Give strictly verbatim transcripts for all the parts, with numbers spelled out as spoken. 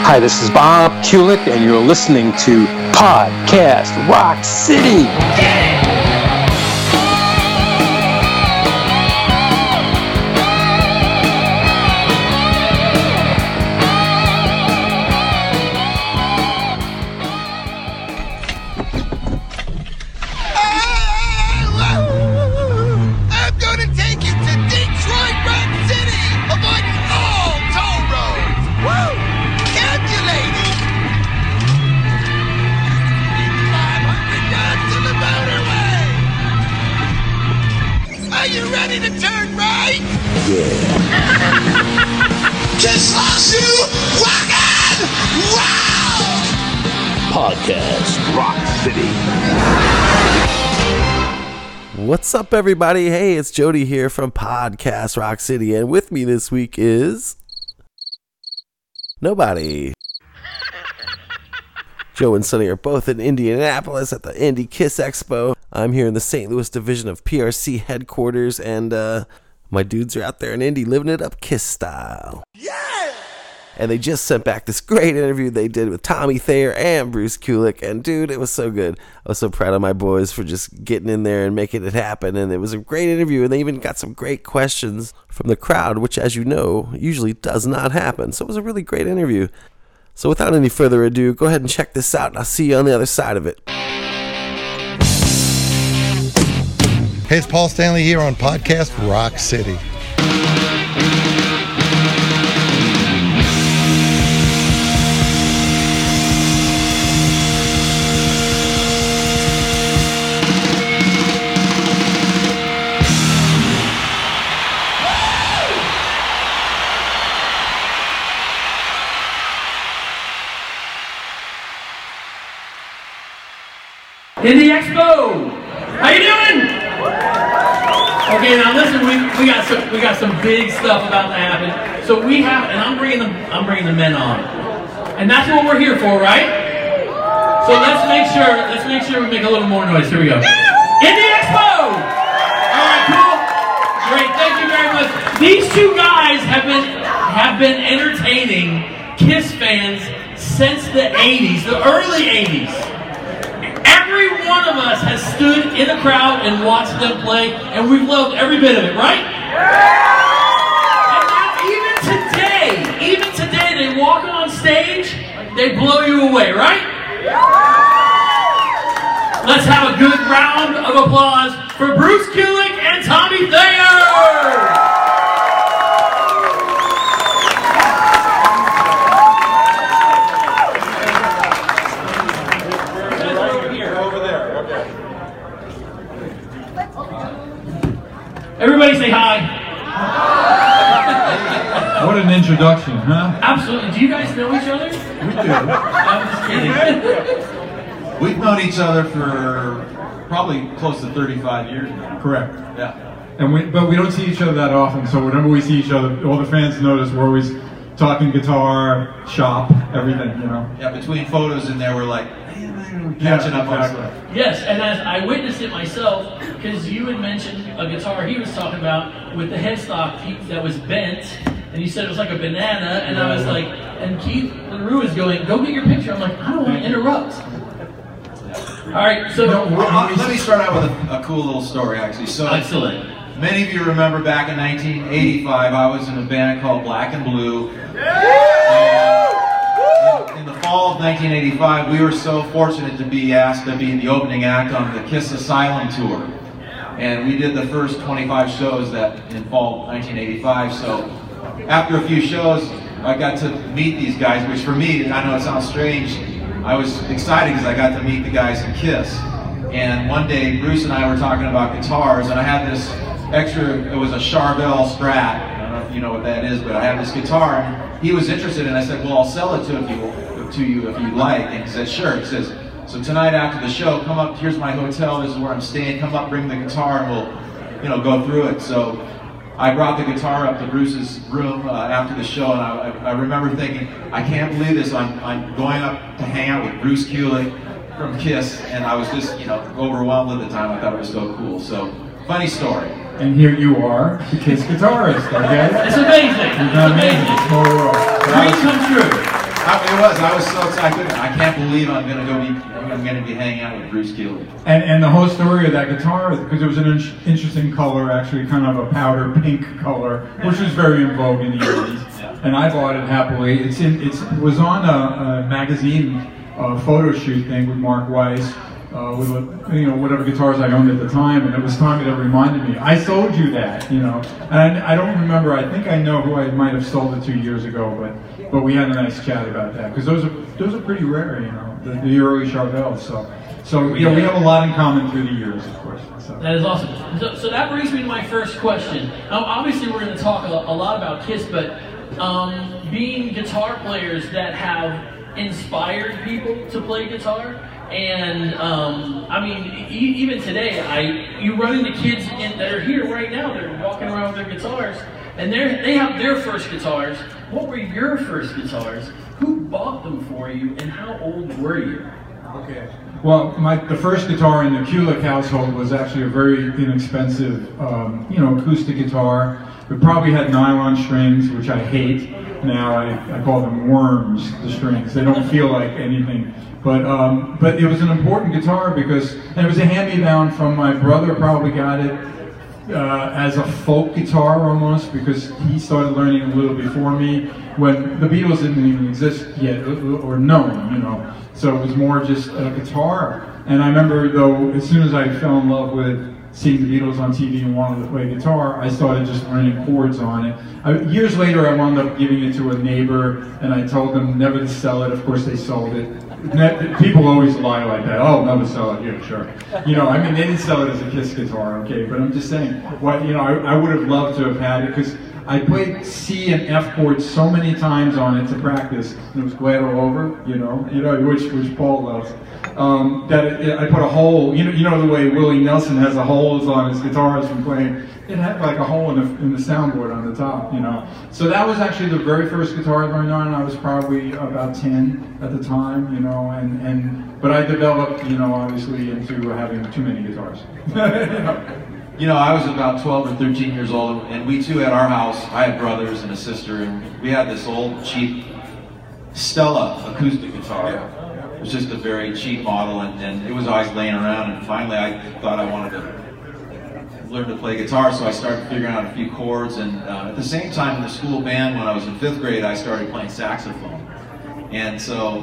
Hi, this is Bob Kulick, and you're listening to Podcast Rock City. Yeah! Podcast Rock City. What's up, everybody? Hey, it's Jody here from Podcast Rock City, and with me this week is nobody. Joe and Sonny are both in Indianapolis at the Indie Kiss Expo. I'm here in the Saint Louis division of P R C headquarters, and uh, my dudes are out there in Indy living it up Kiss style. Yeah! And they just sent back this great interview they did with Tommy Thayer and Bruce Kulick. And dude, it was so good. I was so proud of my boys for just getting in there and making it happen. And it was a great interview. And they even got some great questions from the crowd, which, as you know, usually does not happen. So it was a really great interview. So without any further ado, go ahead and check this out. And I'll see you on the other side of it. Hey, it's Paul Stanley here on Podcast Rock City. Indie Expo, how you doing? Okay, now listen, we, we got some we got some big stuff about to happen. So we have, and I'm bringing the I'm bringing the men on, and that's what we're here for, right? So let's make sure let's make sure we make a little more noise. Here we go. Indie Expo. All right, cool, great. Thank you very much. These two guys have been have been entertaining Kiss fans since the eighties, the early eighties. Every one of us has stood in a crowd and watched them play, and we've loved every bit of it, right? And now even today, even today, they walk on stage, they blow you away, right? Let's have a good round of applause for Bruce Kulick and Tommy Thayer! Everybody say hi. What an introduction, huh? Absolutely. Do you guys know each other? We do. I'm just kidding. We've known each other for probably close to thirty-five years now. Correct. Yeah. And we, but we don't see each other that often, so whenever we see each other, all the fans notice we're always talking guitar, shop, everything, you know? Yeah, between photos in there, we're like, man, we're catching Yeah, up on exactly. stuff. Yes, and as I witnessed it myself, because you had mentioned a guitar he was talking about with the headstock he, that was bent, and you said it was like a banana, and I was like, and Keith LaRue is going, go get your picture. I'm like, I don't want to interrupt. All right, so... No, well, uh, let me start out with a, a cool little story, actually. So, excellent. Many of you remember back in nineteen eighty-five, I was in a band called Black and Blue. And in the fall of nineteen eighty-five, we were so fortunate to be asked to be the opening act on the Kiss Asylum tour. And we did the first twenty-five shows that in fall nineteen eighty-five. So after a few shows, I got to meet these guys, which for me, I know it sounds strange, I was excited because I got to meet the guys in Kiss. And one day, Bruce and I were talking about guitars, and I had this extra, it was a Charvel Strat. I don't know if you know what that is, but I have this guitar, and he was interested, and I said, well, I'll sell it to, if you, to you if you like. And he said, sure. He says, so tonight after the show, come up, here's my hotel, this is where I'm staying, come up, bring the guitar, and we'll, you know, go through it. So I brought the guitar up to Bruce's room uh, after the show, and I, I remember thinking, I can't believe this, I'm, I'm going up to hang out with Bruce Kulick from Kiss, and I was just, you know, overwhelmed at the time. I thought it was so cool. So, funny story. And here you are, the Kiss guitarist, okay? It's amazing. It's amazing. Small world. Dream come true. I, it was. I was so excited. I can't believe I'm gonna go be. I'm gonna be hanging out with Bruce Keeley. And and the whole story of that guitar, because it was an in- interesting color, actually, kind of a powder pink color, which was very in vogue in the eighties. Yeah. And I bought it happily. It's in. It's, it was on a, a magazine uh, photo shoot thing with Mark Weiss. Uh, with you know whatever guitars I owned at the time, and it was Tommy that reminded me. I sold you that, you know, and I, I don't remember. I think I know who I might have sold it to years ago, but but we had a nice chat about that because those are those are pretty rare, you know, the, the early Charvels. So so you know we have a lot in common through the years, of course. So. That is awesome. So, so that brings me to my first question. Now, obviously, we're going to talk a, a lot about Kiss, but um, being guitar players that have inspired people to play guitar. And um, I mean, e- even today, I you run into kids in, that are here right now. They're walking around with their guitars, and they they have their first guitars. What were your first guitars? Who bought them for you, and how old were you? Okay. Well, my the first guitar in the Kulick household was actually a very inexpensive, um, you know, acoustic guitar. It probably had nylon strings, which I hate. Now I, I call them worms. The strings. They don't feel like anything. But um, but it was an important guitar because, and it was a hand-me-down from my brother. Probably got it uh, as a folk guitar almost because he started learning a little before me when the Beatles didn't even exist yet or known, you know. So it was more just a guitar. And I remember though, as soon as I fell in love with seeing the Beatles on T V and wanted to play guitar, I started just learning chords on it. I, years later, I wound up giving it to a neighbor, and I told them never to sell it. Of course, they sold it. People always lie like that. Oh, never sell it. Yeah, sure. You know, I mean, they didn't sell it as a Kiss guitar, okay? But I'm just saying, what you know, I, I would have loved to have had it because I played C and F chords so many times on it to practice, and it was glad all over. You know, you know, which which Paul loves. Um, that it, it, I put a hole. You know, you know the way Willie Nelson has the holes on his guitars from playing. It had like a hole in the, in the soundboard on the top, you know. So that was actually the very first guitar I learned on. I was probably about ten at the time, you know, and, and but I developed, you know, obviously into having too many guitars. You know? You know, I was about twelve or thirteen years old, and we too at our house, I had brothers and a sister, and we had this old cheap Stella acoustic guitar. It was just a very cheap model, and, and it was always laying around, and finally I thought I wanted to learn to play guitar, so I started figuring out a few chords, and uh, at the same time in the school band when I was in fifth grade, I started playing saxophone. And so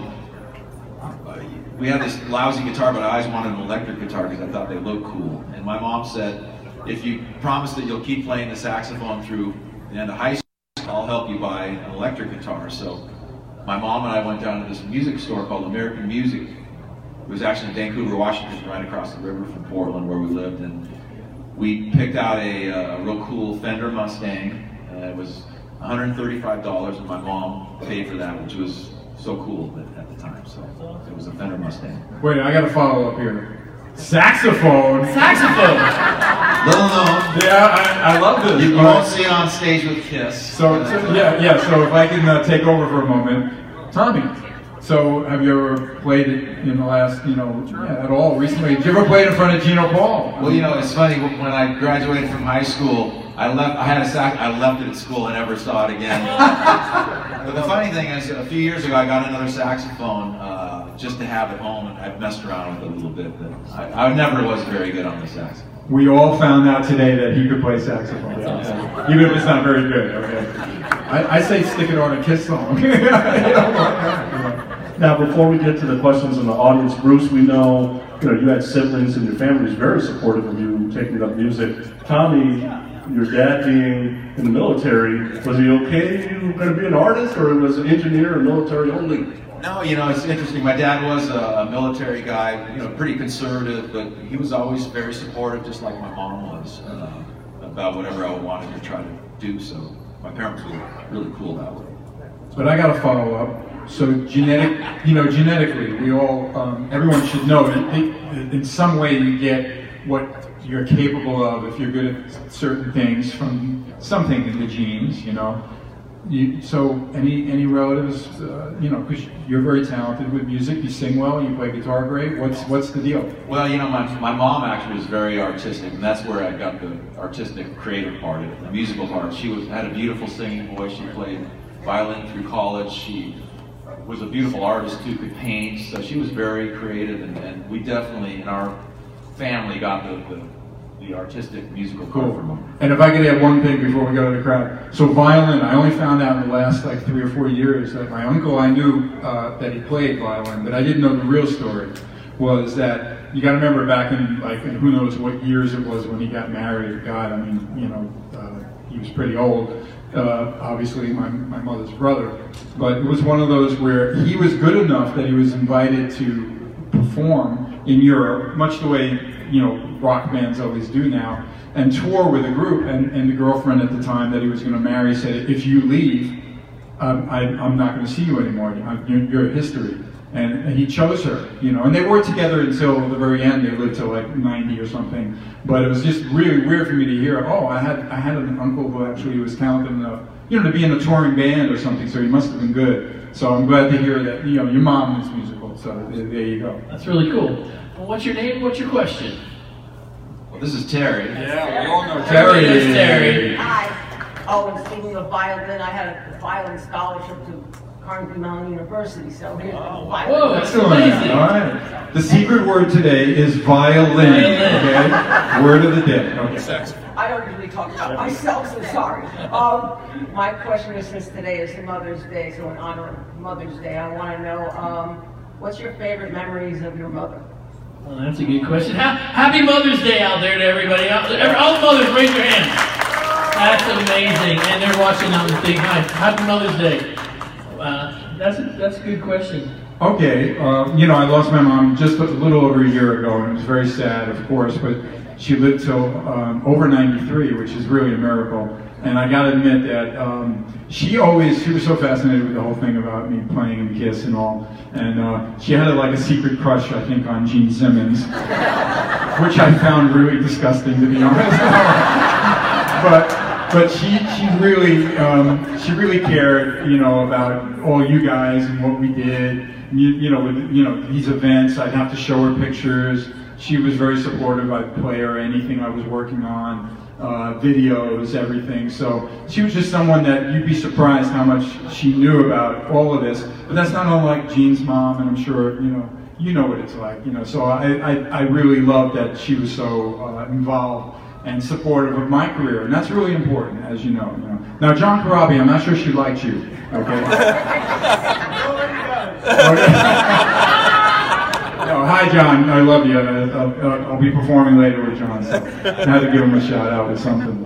uh, we had this lousy guitar, but I always wanted an electric guitar because I thought they looked cool. And my mom said, if you promise that you'll keep playing the saxophone through the end of high school, I'll help you buy an electric guitar. So my mom and I went down to this music store called American Music. It was actually in Vancouver, Washington, right across the river from Portland where we lived. And we picked out a, uh, a real cool Fender Mustang. Uh, it was one hundred thirty-five dollars, and my mom paid for that, which was so cool at, at the time. So it was a Fender Mustang. Wait, I got to follow up here. Saxophone. Saxophone. Little known. Yeah, I, I love this. You, you All won't right. see it on stage with Kiss. So, so yeah, yeah. So if I can uh, take over for a moment, Tommy. So have you ever played it in the last, you know, yeah, at all recently? Did you ever play it in front of Gino Paul? Well, you know, it's funny. When I graduated from high school, I left. I had a sax. I left it at school. I never saw it again. But the funny thing is, a few years ago, I got another saxophone uh, just to have at home, and I've messed around with it a little bit. But I, I never was very good on the saxophone. We all found out today that he could play saxophone, yeah. Even if it's not very good. Okay. I, I say stick it on a Kiss song. You know, now, before we get to the questions in the audience, Bruce, we know you know you had siblings and your family is very supportive of you taking up music. Tommy, your dad being in the military, was he okay? You were going to be an artist, or was an engineer or military only? No, you know, it's interesting. My dad was a, a military guy, you know, pretty conservative, but he was always very supportive, just like my mom was, uh, about whatever I wanted to try to do. So my parents were really cool that way. But I got to follow up. So genetic, you know, genetically, we all, um, everyone should know that it, in some way you get what you're capable of if you're good at certain things from something in the genes, you know. You, so any any relatives, uh, you know, because you're very talented with music, you sing well, you play guitar great. What's what's the deal? Well, you know, my my mom actually was very artistic, and that's where I got the artistic, creative part of it, the musical part. She was had a beautiful singing voice. She played violin through college. She was a beautiful artist who could paint, so she was very creative, and, and we definitely, in our family, got the, the, the artistic musical Cool. from them. And if I could add one thing before we go to the crowd. So violin, I only found out in the last like three or four years that my uncle, I knew uh, that he played violin, but I didn't know the real story. Was that, you gotta remember back in like, in who knows what years it was when he got married. God, I mean, you know, uh, he was pretty old. Uh, obviously my, my mother's brother. But it was one of those where he was good enough that he was invited to perform in Europe, much the way, you know, rock bands always do now, and tour with a group. And, and the girlfriend at the time that he was going to marry said, if you leave, um, I, I'm not going to see you anymore. I'm, you're, you're history. And, and he chose her, you know. And they were together until the very end. They lived till like ninety or something. But it was just really weird for me to hear, oh, I had I had an uncle who actually was talented enough, you know, to be in a touring band or something. So he must have been good. So I'm glad to hear that, you know, your mom is musical. So there, there you go. That's really cool. Well, what's your name? What's your question? Well, this is Terry. Yeah, we all know Terry. Yes, Terry. Hi. Oh, and speaking of violin, I had a violin scholarship to Carnegie Mellon University, so here's Oh, the wow. violin. Whoa, that's Excellent. amazing. All right. The secret word today is violin. Okay. Word of the day. Okay. I don't usually talk about myself, so sorry. Um, my question is, since today is Mother's Day, so in honor of Mother's Day, I want to know, um, what's your favorite memories of your mother? Well, that's a good question. Ha- Happy Mother's Day out there to everybody. Out there. All the mothers, raise your hands. That's amazing. And they're watching on the thing. Hi. Happy Mother's Day. Uh, that's, a, that's a good question. Okay, uh, you know, I lost my mom just a little over a year ago, and it was very sad, of course, but she lived till um, over ninety-three, which is really a miracle. And I gotta admit that um, she always, she was so fascinated with the whole thing about me playing in Kiss and all. And uh, she had a, like a secret crush, I think, on Gene Simmons, which I found really disgusting, to be honest. but but she she really um, she really cared, you know, about all you guys and what we did. You, you know, with you know these events, I'd have to show her pictures. She was very supportive. I'd play her anything I was working on, uh, videos, everything. So she was just someone that you'd be surprised how much she knew about all of this. But that's not unlike Gene's mom, and I'm sure you know you know what it's like. You know, so I I, I really loved that she was so uh, involved and supportive of my career, and that's really important, as you know. You know. Now, John Corabi, I'm not sure she liked you. Okay. okay. No, hi, John. I love you. I'll, I'll be performing later with John, so I had to give him a shout out with something.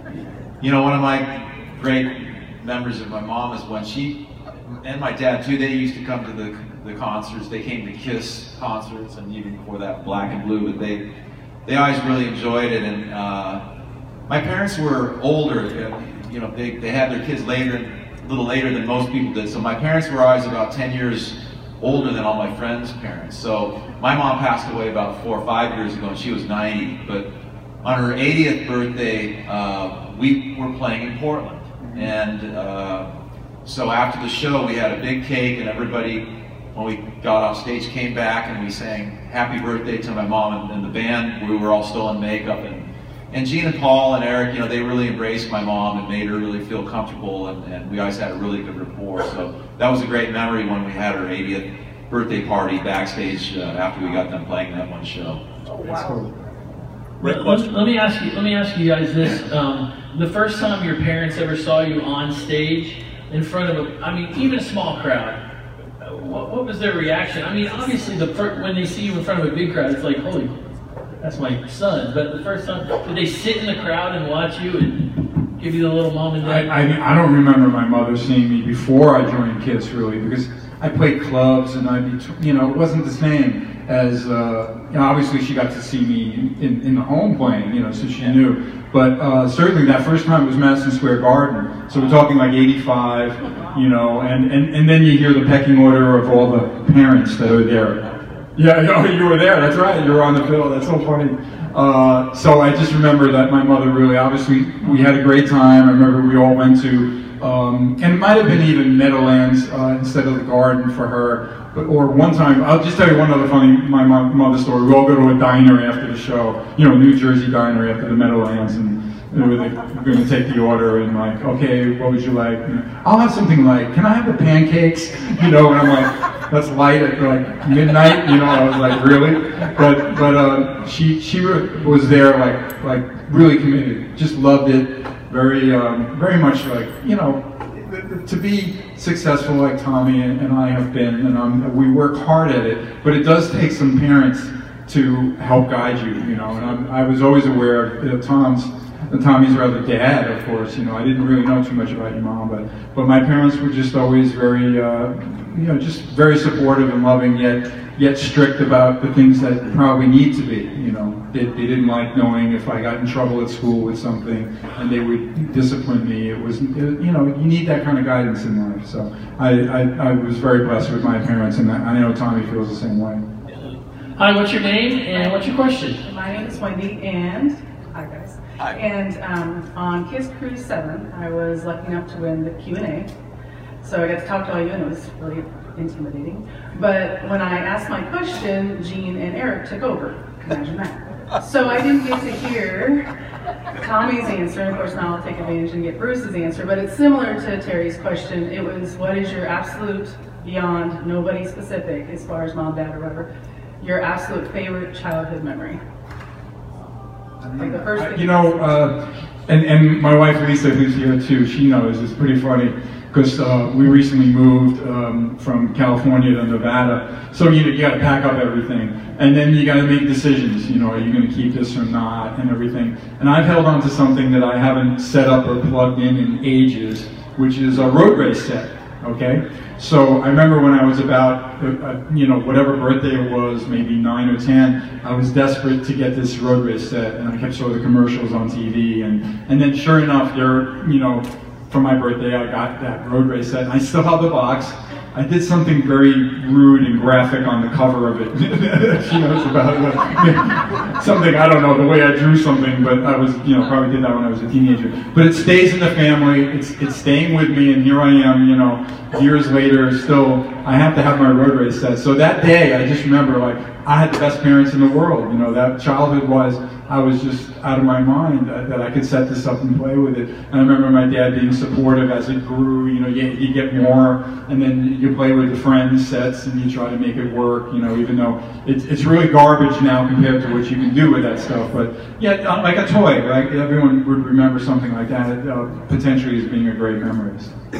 You know, one of my great memories of my mom is when she, and my dad too, they used to come to the, the concerts. They came to Kiss concerts, and even before that, Black and Blue, but they, they always really enjoyed it. And uh, my parents were older. You know, they, they had their kids later, a little later than most people did. So my parents were always about ten years older than all my friends' parents. So my mom passed away about four or five years ago, and she was ninety. But on her eightieth birthday, uh, we were playing in Portland. And uh, so after the show, we had a big cake, and everybody, when we got off stage, came back and we sang happy birthday to my mom. And, and the band, we were all still in makeup. And, and Gene and Paul and Eric, you know, they really embraced my mom and made her really feel comfortable. And, and we always had a really good rapport. So that was a great memory when we had her eightieth birthday party backstage uh, after we got done playing that one show. Oh, wow. Let, let, let me ask you. Let me ask you guys this: um, the first time your parents ever saw you on stage in front of a, I mean, even a small crowd, uh, what, what was their reaction? I mean, obviously, the fir- when they see you in front of a big crowd, it's like, holy, that's my son. But the first time, did they sit in the crowd and watch you and give you the little mom and dad? I, I, I don't remember my mother seeing me before I joined Kiss, really, because I played clubs and I'd be, you know, it wasn't the same as, uh, you know, obviously she got to see me in, in, in the home playing, you know, so she knew. But uh, certainly that first time was Madison Square Garden. So we're talking like eighty-five, you know, and, and, and then you hear the pecking order of all the parents that are there. Yeah, oh, you were there, that's right, you were on the bill, that's so funny. Uh, so I just remember that my mother really, obviously, we had a great time. I remember we all went to, um, and it might have been even Meadowlands uh, instead of the Garden for her. But, or one time, I'll just tell you one other funny my mother story. We all go to a diner after the show, you know, New Jersey diner after the Meadowlands, and We're going to take the order and like, okay, what would you like? And I'll have something like, can I have the pancakes? You know, and I'm like, that's light at like midnight. You know, I was like, really? But but uh, she she was there like like really committed. Just loved it. Very um, very much like, you know, to be successful like Tommy and, and I have been, and um, we work hard at it. But it does take some parents to help guide you. You know, and I'm, I was always aware of, you know, Tom's. And Tommy's rather dad, of course. You know, I didn't really know too much about your mom, but but my parents were just always very, uh, you know, just very supportive and loving, yet yet strict about the things that probably need to be. You know, they, they didn't like knowing if I got in trouble at school with something, and they would discipline me. It was, you know, you need that kind of guidance in life. So I I, I was very blessed with my parents, and I know Tommy feels the same way. Hi, what's your name and what's your question? My name is Wendy, and hi guys. Hi. And um, on Kiss Cruise seven, I was lucky enough to win the Q and A. So I got to talk to all you, and it was really intimidating. But when I asked my question, Gene and Eric took over. Imagine that. So I didn't get to hear Tommy's answer. Of course, now I'll take advantage and get Bruce's answer. But it's similar to Terry's question. It was, what is your absolute, beyond nobody specific, as far as mom, dad, or whatever, your absolute favorite childhood memory? Like the first thing you know, uh, and, and my wife Lisa, who's here too, she knows. It's pretty funny because uh, we recently moved um, from California to Nevada. So you, you got to pack up everything, and then you got to make decisions. You know, are you going to keep this or not, and everything. And I've held on to something that I haven't set up or plugged in in ages, which is a road race set. Okay. So I remember when I was about, uh, you know, whatever birthday it was, maybe nine or ten, I was desperate to get this road race set, and I kept showing the commercials on T V, and, and then sure enough, there, you know, for my birthday, I got that road race set, and I still have the box. I did something very rude and graphic on the cover of it. She knows about it. Something, I don't know, the way I drew something, but I was, you know, probably did that when I was a teenager. But it stays in the family, it's it's staying with me, and here I am, you know, years later, still, I have to have my road race set. So that day, I just remember, like, I had the best parents in the world, you know, that childhood was, I was just out of my mind that, that I could set this up and play with it. And I remember my dad being supportive as it grew, you know, you, you get more, and then you play with the friends sets and you try to make it work, you know, even though it's, it's really garbage now compared to what you can do with that stuff. But yeah, like a toy, right? Everyone would remember something like that, uh, potentially as being a great memory.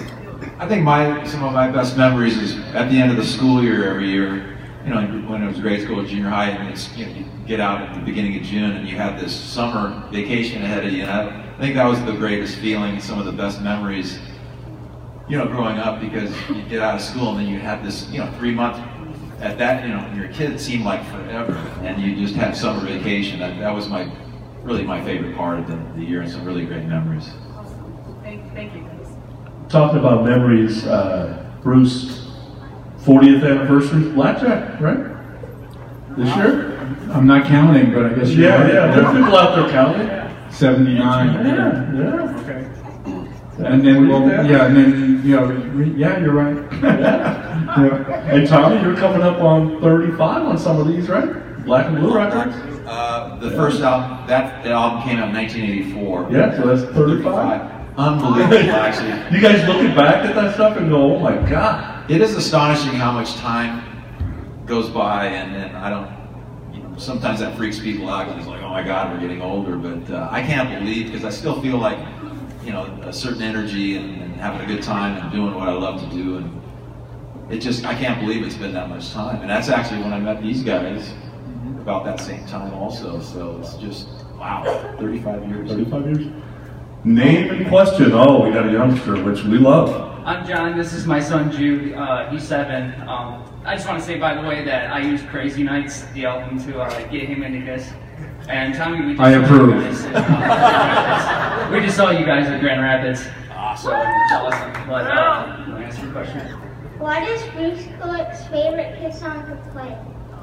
I think my some of my best memories is at the end of the school year every year. You know, when it was grade school, junior high, and it's, you know, you get out at the beginning of June and you have this summer vacation ahead of you. And I, I think that was the greatest feeling, some of the best memories, you know, growing up, because you get out of school and then you have this, you know, three month, at that, you know, when you're a kid, it seemed like forever. And you just have summer vacation. That, that was my, really my favorite part of the, the year, and some really great memories. Awesome. Thank, thank you guys. Talking about memories, uh, Bruce, fortieth anniversary blackjack, right? This year? I'm not counting, but I guess you're Yeah, right. yeah, there are people out there counting. seventy-nine. Yeah, yeah. Okay. And then, well, yeah, and then, you know, yeah, you're right. Yeah. Yeah. Hey, Tommy, you're coming up on thirty-five on some of these, right? Black and Blue Records? Uh, the first album, that, that album came out in nineteen eighty-four. Yeah, so that's thirty-five. Unbelievable, actually. You guys looking back at that stuff and go, oh my God. It is astonishing how much time goes by, and, and I don't, you know, sometimes that freaks people out, because it's like, oh my God, we're getting older, but uh, I can't believe, because I still feel like, you know, a certain energy and, and having a good time and doing what I love to do, and it just, I can't believe it's been that much time. And that's actually when I met these guys, about that same time also, so it's just, wow, thirty-five years. thirty-five years? Name and question. Oh, we got a youngster, which we love. I'm John. This is my son Jude. Uh, he's seven. Um, I just want to say, by the way, that I used Crazy Nights, the album, to uh, get him into this. And Tommy, we just I saw approve. You guys at, uh, we just saw you guys at Grand Rapids. Awesome. So it's awesome. But uh, can I answer your question? What is Bruce Kulick's favorite Kiss song to play?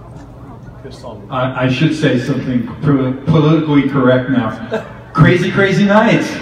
I, I should say something pro- politically correct now. Crazy, Crazy Nights.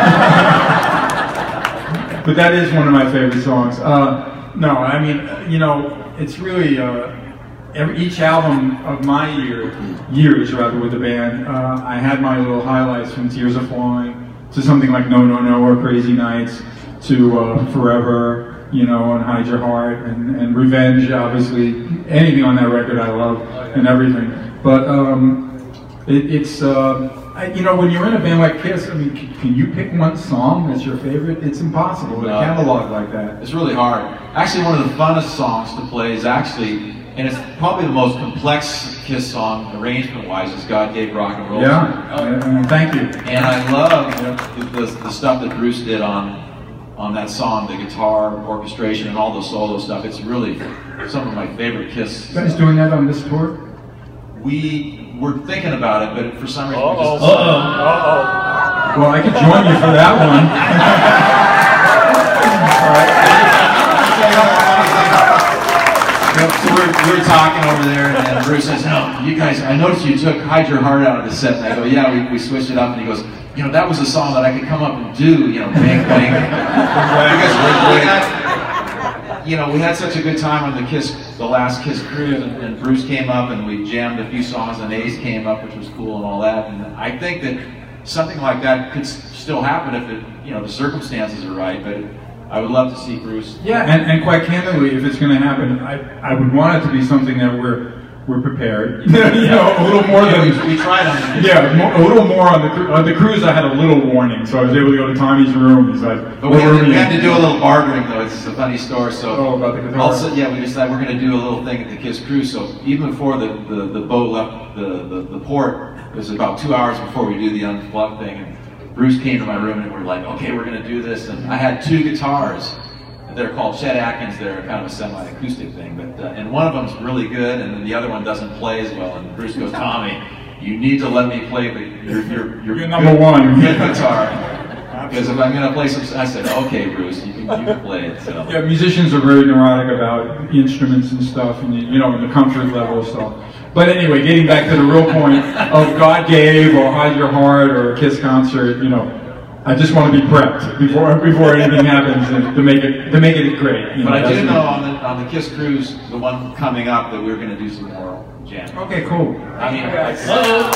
But that is one of my favorite songs. Uh, no, I mean, you know, it's really, uh, every, each album of my year, years rather with the band, uh, I had my little highlights from Tears Are Flowing to something like No No No or Crazy Nights to uh, Forever, you know, and Hide Your Heart and, and Revenge, obviously. Anything on that record I love and everything. But um, it, it's, uh, I, you know, when you're in a band like Kiss, I mean, can, can you pick one song that's your favorite? It's impossible with a catalog like that. It's really hard. Actually, one of the funnest songs to play is actually, and it's probably the most complex Kiss song arrangement-wise, is God Gave Rock and Roll. Yeah, uh, thank you. And I love the, the, the stuff that Bruce did on on that song, the guitar orchestration and all the solo stuff. It's really some of my favorite Kiss. You guys doing that on this tour? We were thinking about it, but for some reason Uh-oh. we just... Uh-oh. Uh-oh. Well, I could join you for that one. All right. So we're, we're talking over there, and Bruce says, "No, you guys, I noticed you took Hide Your Heart out of the set." And I go, "Yeah, we, we switched it up." And he goes, "You know, that was a song that I could come up and do, you know, bang, bang." Because we had, you know, we had such a good time on the Kiss, the last Kiss cruise, and, and Bruce came up, and we jammed a few songs, and Ace came up, which was cool and all that. And I think that something like that could s- still happen if it, you know, the circumstances are right. But I would love to see Bruce. Yeah, and, and quite candidly, if it's going to happen, I, I would want it to be something that we're we're prepared. You know, a little more yeah, than we, we tried on the yeah, mo- a little more on the cru- on the cruise. I had a little warning, so I was able to go to Tommy's room. He's like, But we had, to, we had to do a little bartering, though. It's a funny story. So oh, about the guitar. Also, yeah, we decided we're going to do a little thing at the Kiss cruise. So even before the, the, the boat left the, the, the port, it was about two hours before we do the unplugged thing. And Bruce came to my room and we're like, okay, we're going to do this. And I had two guitars. They're called Chet Atkins. They're kind of a semi-acoustic thing, but uh, and one of them's really good, and then the other one doesn't play as well. And Bruce goes, "Tommy, you need to let me play the your your your You're number one good guitar, because if I'm going to play some," I said, "Okay, Bruce, you can you can play it." So. Yeah, musicians are very neurotic about instruments and stuff, and you know, the comfort level. So, but anyway, getting back to the real point of God Gave or Hide Your Heart or a Kiss concert, you know. I just want to be prepped before before anything happens and to make it to make it great. You know, but I do that's know on the on the Kiss cruise, the one coming up, that we're going to do some more jam. Okay, cool. I mean, it's, Hello.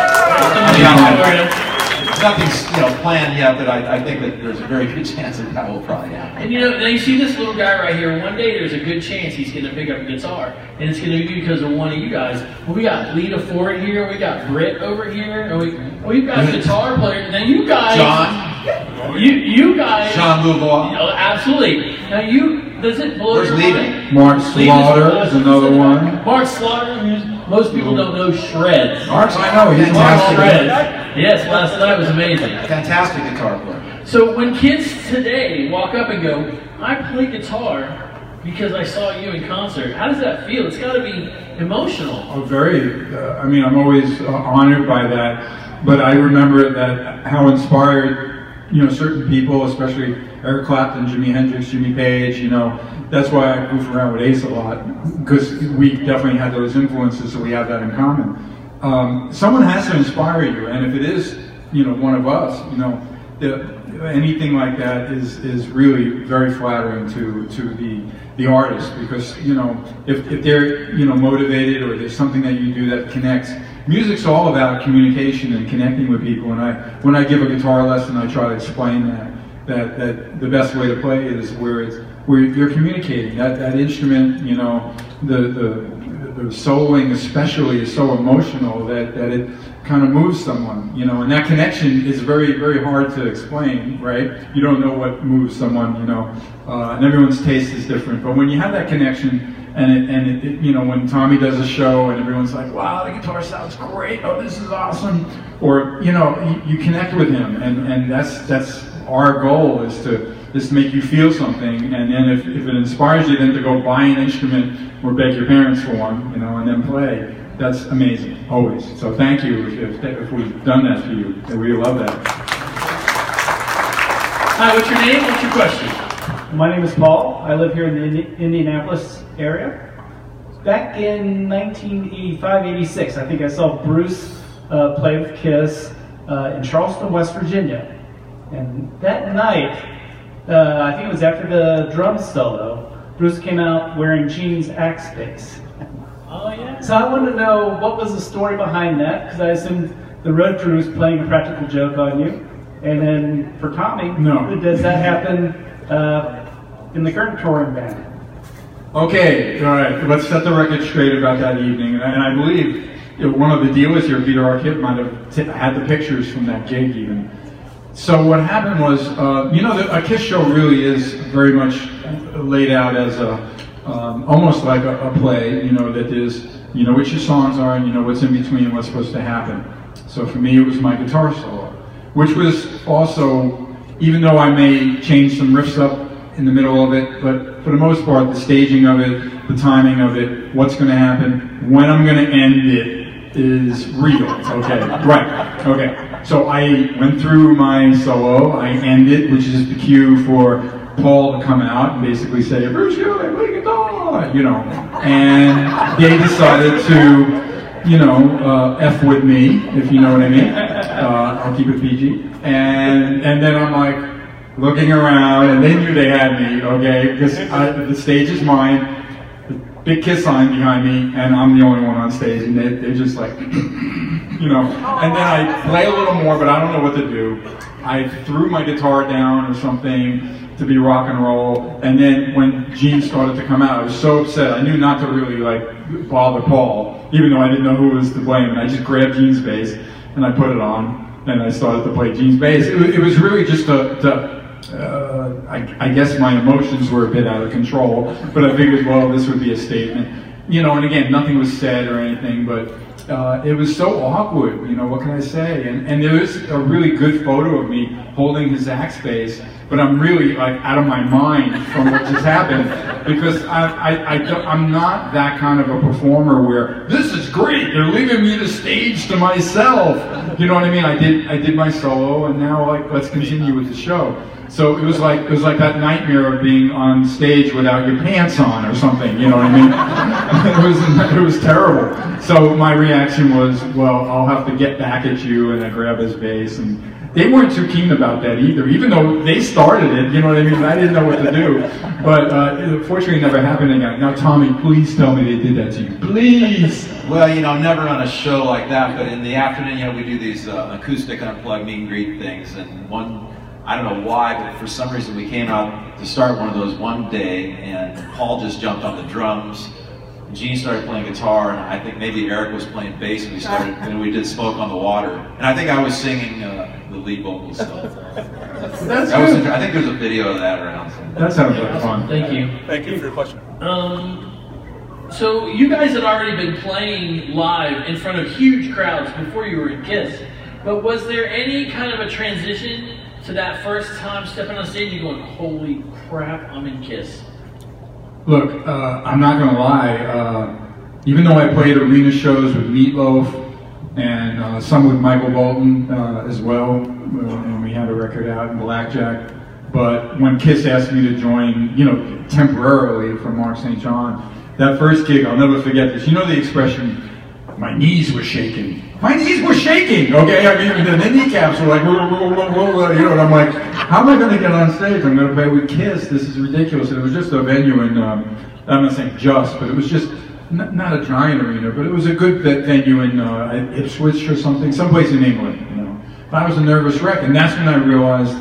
nothing's you know planned yet, but I, I think that there's a very good chance that that will probably happen. And you know, now you see this little guy right here. One day there's a good chance he's going to pick up a guitar, and it's going to be because of one of you guys. Well, we got Lita Ford here, we got Britt over here, and we we've got guitar players. Now you guys, John, you you guys, Jean Louvois. You know, absolutely. Now you, does it blow Where's your Lita? mind? Mark Slaughter is another one. Mark Slaughter, who's- most people don't know shreds. Mark's, I know, he's Mark fantastic. shreds. Yes, last night was amazing. Fantastic guitar player. So when kids today walk up and go, "I play guitar because I saw you in concert," how does that feel? It's got to be emotional. Oh, very. Uh, I mean, I'm always uh, honored by that. But I remember that how inspired, you know, certain people, especially Eric Clapton, Jimi Hendrix, Jimmy Page. You know, that's why I goof around with Ace a lot, because we definitely had those influences, so we have that in common. Um, someone has to inspire you, and if it is, you know, one of us, you know, the, anything like that is is really very flattering to to the the artist, because you know if, if they're you know motivated, or there's something that you do that connects. Music's all about communication and connecting with people, and I when I give a guitar lesson, I try to explain that that that the best way to play is where it's where you're communicating. That that instrument, you know, the the the soloing especially is so emotional that that it kind of moves someone, you know, and that connection is very, very hard to explain, right? You don't know what moves someone, you know, uh, and everyone's taste is different. But when you have that connection, and it, and it, it, you know, when Tommy does a show and everyone's like, "Wow, the guitar sounds great! Oh, this is awesome!" Or you know, you, you connect with him, and and that's that's our goal is to is to make you feel something, and then if if it inspires you, then to go buy an instrument or beg your parents for one, you know, and then play. That's amazing, always. So thank you if, if, if we've done that for you. We love that. Hi, what's your name? What's your question? My name is Paul. I live here in the Indi- Indianapolis area. Back in nineteen eighty-five, eighty-six, I think I saw Bruce uh, play with Kiss uh, in Charleston, West Virginia. And that night, uh, I think it was after the drum solo, Bruce came out wearing jeans Axe bass. Oh, yeah. So I wanted to know what was the story behind that, because I assumed the road crew was playing a practical joke on you. And then for Tommy, no. does that happen uh, in the current touring band? Okay, all right, let's set the record straight about that evening. And I believe you know, one of the dealers here, Peter Arquette, might have t- had the pictures from that gig even. So what happened was, uh, you know, the, a Kiss show really is very much laid out as a, um, almost like a, a play, you know, that is, you know what your songs are and you know what's in between and what's supposed to happen. So for me, it was my guitar solo, which was also, even though I may change some riffs up in the middle of it, but for the most part, the staging of it, the timing of it, what's going to happen, when I'm going to end it is real. Okay, right, okay. So I went through my solo, I end it, which is the cue for Paul to come out and basically say, Bruce, you play guitar, you know. And they decided to, you know, uh, F with me, if you know what I mean. Uh, I'll keep it P G. And, and then I'm like, looking around, and they knew they had me, okay, because the stage is mine, the big Kiss sign behind me, and I'm the only one on stage, and they, they're just like, you know, and then I play a little more, but I don't know what to do. I threw my guitar down or something to be rock and roll, and then when Gene started to come out, I was so upset, I knew not to really, like, bother Paul, even though I didn't know who was to blame, and I just grabbed Gene's bass, and I put it on, and I started to play Gene's bass. It was, it was really just a, to, Uh, I, I guess my emotions were a bit out of control, but I figured, well, this would be a statement. You know, and again, nothing was said or anything, but uh, it was so awkward, you know, what can I say? And, and there is a really good photo of me holding his Axe bass, but I'm really, like, out of my mind from what just happened, because I, I, I don't, I'm not that kind of a performer where, this is great, they're leaving me the stage to myself. You know what I mean? I did, I did my solo, and now, like, let's continue with the show. So it was like it was like that nightmare of being on stage without your pants on or something, you know what I mean? it was it was terrible. So my reaction was, well, I'll have to get back at you, and I grab his bass, and they weren't too keen about that either, even though they started it, you know what I mean? I didn't know what to do. But uh, it fortunately never happened again. Now, Tommy, please tell me they did that to you. Please! Well, you know, never on a show like that, but in the afternoon, you know, we do these uh, acoustic unplugged meet and greet things, and one, I don't know why, but for some reason we came out to start one of those one day, and Paul just jumped on the drums, Gene started playing guitar, and I think maybe Eric was playing bass, and we started, and we did Smoke on the Water. And I think I was singing uh, the lead vocal stuff. That's that was good. I think there's a video of that around. That sounds like fun. Thank you. Thank you for your question. Um, so you guys had already been playing live in front of huge crowds before you were in Kiss, but was there any kind of a transition to that first time stepping on stage and going, holy crap, I'm in Kiss? Look, uh, I'm not going to lie, uh, even though I played arena shows with Meatloaf and uh, some with Michael Bolton uh, as well, and we had a record out in Blackjack, but when Kiss asked me to join, you know, temporarily for Mark Saint John, that first gig, I'll never forget this. You know the expression, my knees were shaking. My knees were shaking, okay? I mean, the, the kneecaps were like, whoa, whoa, whoa, whoa, whoa, you know, and I'm like, how am I going to get on stage? I'm going to play with Kiss. This is ridiculous. And it was just a venue in, um, I'm not saying just, but it was just n- not a giant arena, but it was a good venue in uh, Ipswich or something, someplace in England, you know. But I was a nervous wreck, and that's when I realized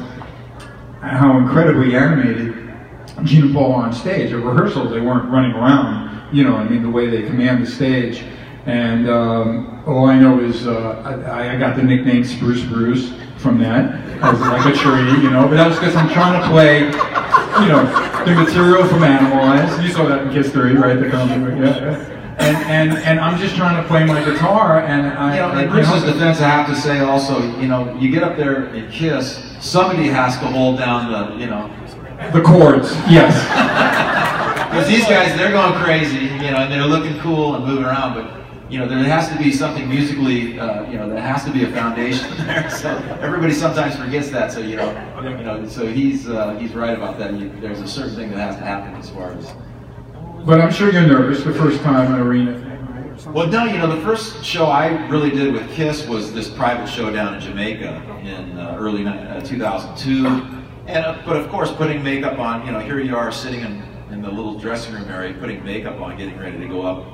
how incredibly animated Gene and Paul are on stage. At rehearsals, they weren't running around, you know, I mean, the way they command the stage. And um, all I know is uh, I, I got the nickname Spruce Bruce from that. I was like a tree, you know, but that was because I'm trying to play, you know, the material from Animalize. You saw that in Kiss three, right? The comic, yeah, yeah. And, and, and I'm just trying to play my guitar, and I... You know, in Bruce's defense, I have to say also, you know, you get up there and Kiss, somebody has to hold down the, you know... The chords, yes. Because these guys, they're going crazy, you know, and they're looking cool and moving around, but you know, there has to be something musically, uh, you know, there has to be a foundation there. So everybody sometimes forgets that. So you know, you know, so he's uh, he's right about that. You, there's a certain thing that has to happen as far as. But I'm sure you're nervous the first time in arena. Well, no, you know, the first show I really did with Kiss was this private show down in Jamaica in uh, early uh, two thousand two, and uh, but of course, putting makeup on. You know, here you are sitting in in the little dressing room area, putting makeup on, getting ready to go up.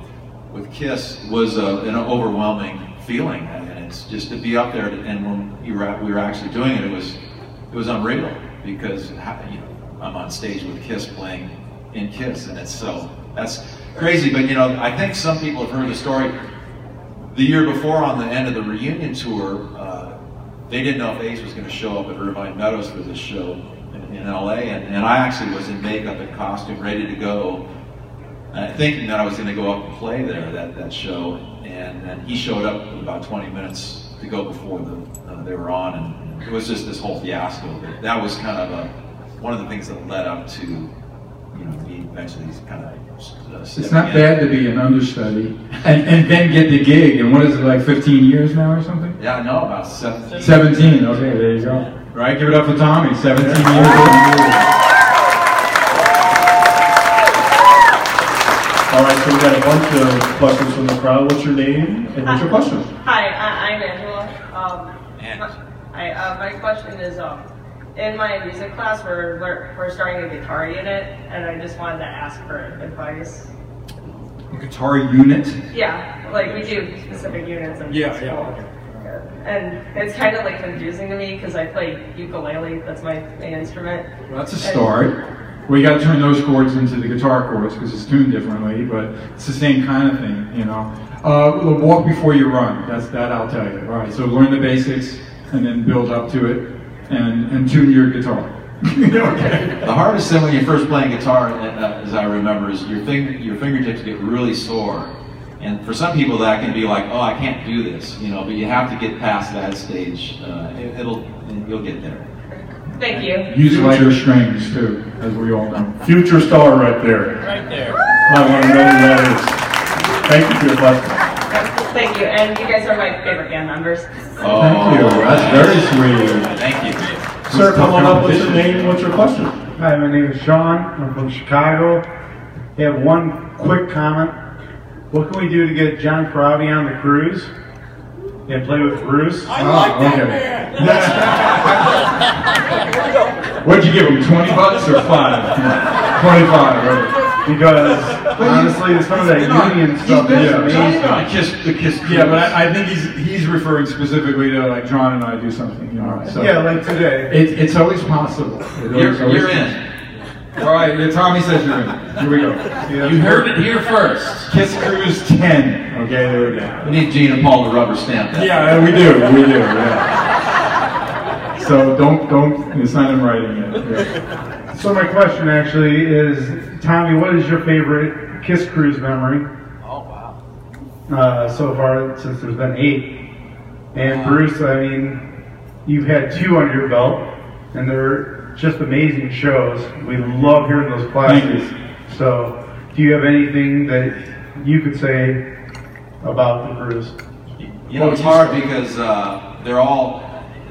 with KISS was a, an overwhelming feeling, and it's just to be up there. And when you were, we were actually doing it, it was it was unreal because you know, I'm on stage with KISS playing in KISS, and it's so that's crazy. But you know, I think some people have heard the story. The year before, on the end of the reunion tour, uh, they didn't know if Ace was going to show up at Irvine Meadows for this show in, in L A, and, and I actually was in makeup and costume, ready to go, uh, thinking that I was going to go up and play there that that show. And, and he showed up with about twenty minutes to go before the uh, they were on, and it was just this whole fiasco. That, that was kind of a, one of the things that led up to, you know, me eventually kind of. Uh, it's not in. bad to be an understudy and, and then get the gig. And what is it, like fifteen years now or something? Yeah, I know, about seventeen. seventeen, okay, there you go. Right, give it up for Tommy, seventeen years old. All right, so we got a bunch of questions from the crowd. What's your name and what's your question? Hi, I, I'm Angela. Um, I, uh, my question is, um, in my music class, we're, we're, we're starting a guitar unit, and I just wanted to ask for advice. A guitar unit? Yeah, like we do specific units in yeah, school. Yeah. And it's kind of like confusing to me because I play ukulele, that's my main instrument. Well, that's a start. Well, you got to turn those chords into the guitar chords because it's tuned differently, but it's the same kind of thing, you know. Uh, walk before you run. That's that I'll tell you. All right. So learn the basics and then build up to it, and and tune your guitar. Okay. The hardest thing when you're first playing guitar, uh, as I remember, is your finger your fingertips get really sore, and for some people that can be like, oh, I can't do this, you know. But you have to get past that stage. Uh, it, it'll you'll get there. Thank you. Use lighter strings too, as we all know. Future star right there. Right there. I want to know who that is. Thank you for your question. Thank you, and you guys are my favorite band members. Oh, thank you. That's very sweet. Thank you. Sir, come on up. What's your name and what's your question? Hi, my name is Sean. I'm from Chicago. I have one quick comment. What can we do to get John Corabi on the cruise and play with Bruce? I like oh, that okay. man. What'd you give him, twenty bucks or five? twenty-five, right? Because honestly, some of that union stuff is amazing. The Kiss, the Kiss yeah, but I, I think he's he's referring specifically to like John and I do something, you know. So yeah, like today. It, it's always possible. It you're always, you're always in. All right, yeah, Tommy says you're in. Here we go. Yeah, you heard it here first. Kiss Cruise ten. Okay, there we go. We need Gene and Paul to rubber stamp that. Yeah, we do. We do. Yeah. So don't don't. It's not in writing yet. Yeah. So my question actually is, Tommy, what is your favorite Kiss Cruise memory? Oh wow. Uh, so far, since there's been eight, and wow. Bruce, I mean, you've had two under your belt, and they're just amazing shows. We love hearing those classes. So, do you have anything that you could say about the cruise? You know, it's hard because uh, they're all.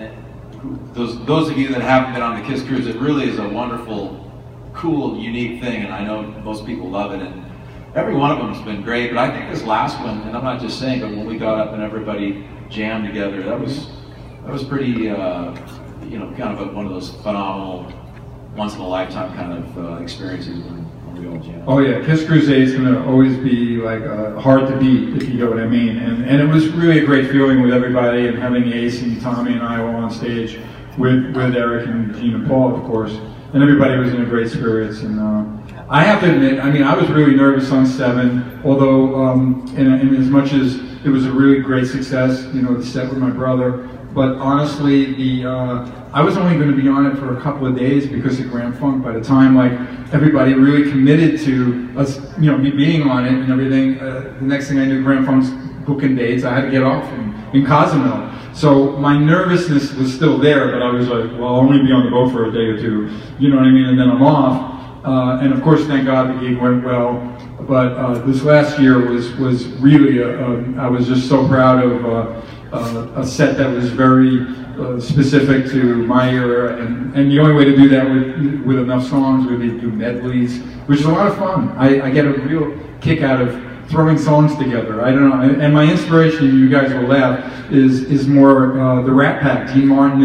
Those those of you that haven't been on the Kiss Cruise, it really is a wonderful, cool, unique thing, and I know most people love it. And every one of them has been great. But I think this last one, and I'm not just saying, but when we got up and everybody jammed together, that was that was pretty. Uh, you know, kind of a, one of those phenomenal, once-in-a-lifetime kind of uh, experiences when, when we all jam. Oh yeah, Kiss Crusade is going to always be like uh, hard to beat, if you know what I mean. And and it was really a great feeling with everybody, and having Ace and Tommy and I all on stage with with Eric and Gene and Paul, of course. And everybody was in a great spirits. And uh, I have to admit, I mean, I was really nervous on Seven, although um, in, in as much as it was a really great success, you know, the set with my brother. But honestly, the uh, I was only going to be on it for a couple of days because of Grand Funk. By the time like everybody really committed to us, you know, me being on it and everything, uh, the next thing I knew, Grand Funk's booking dates. I had to get off in, in Cozumel. So my nervousness was still there, but I was like, well, I'll only be on the boat for a day or two, you know what I mean? And then I'm off. Uh, and of course, thank God the gig went well. But uh, this last year was was really a, a, I was just so proud of. Uh, Uh, a set that was very uh, specific to my era, and, and the only way to do that with with enough songs would be to do medleys, which is a lot of fun. I, I get a real kick out of throwing songs together. I don't know, and my inspiration, you guys will laugh, is is more uh, the Rat Pack, Dean Martin and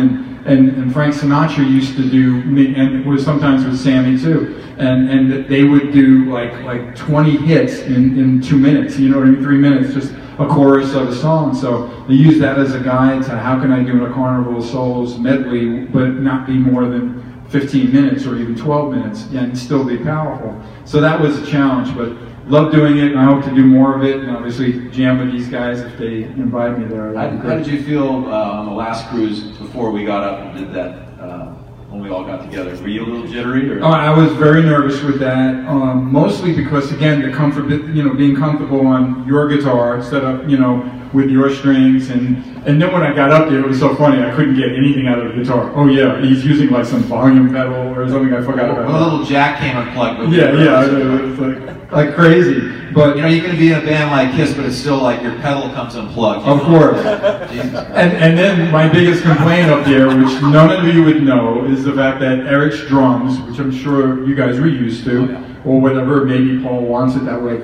and, and Frank Sinatra used to do, and it was sometimes with Sammy too, and and they would do like like twenty hits in, in two minutes, you know what I mean, three minutes, just a chorus of a song. So they use that as a guide to how can I do a Carnival of Souls medley, but not be more than fifteen minutes or even twelve minutes and still be powerful. So that was a challenge, but love doing it, and I hope to do more of it, and obviously jam with these guys if they invite me there. How, how did you feel uh, on the last cruise before we got up and did that, uh, when we all got together? Were you a little jittery? Or? Oh, I was very nervous with that, um, mostly because, again, the comfort, you know, being comfortable on your guitar instead of, you know, with your strings, and and then when I got up there, it was so funny, I couldn't get anything out of the guitar. Oh yeah, he's using like some volume pedal or something I forgot about. Well, a little jack came unplugged. With yeah, yeah, it was like, like crazy. But you know, you can be in a band like Kiss, but it's still like your pedal comes unplugged. Of course. and and then my biggest complaint up there, which none of you would know, is the fact that Eric's drums, which I'm sure you guys were used to, oh, yeah. or whatever, maybe Paul wants it that way,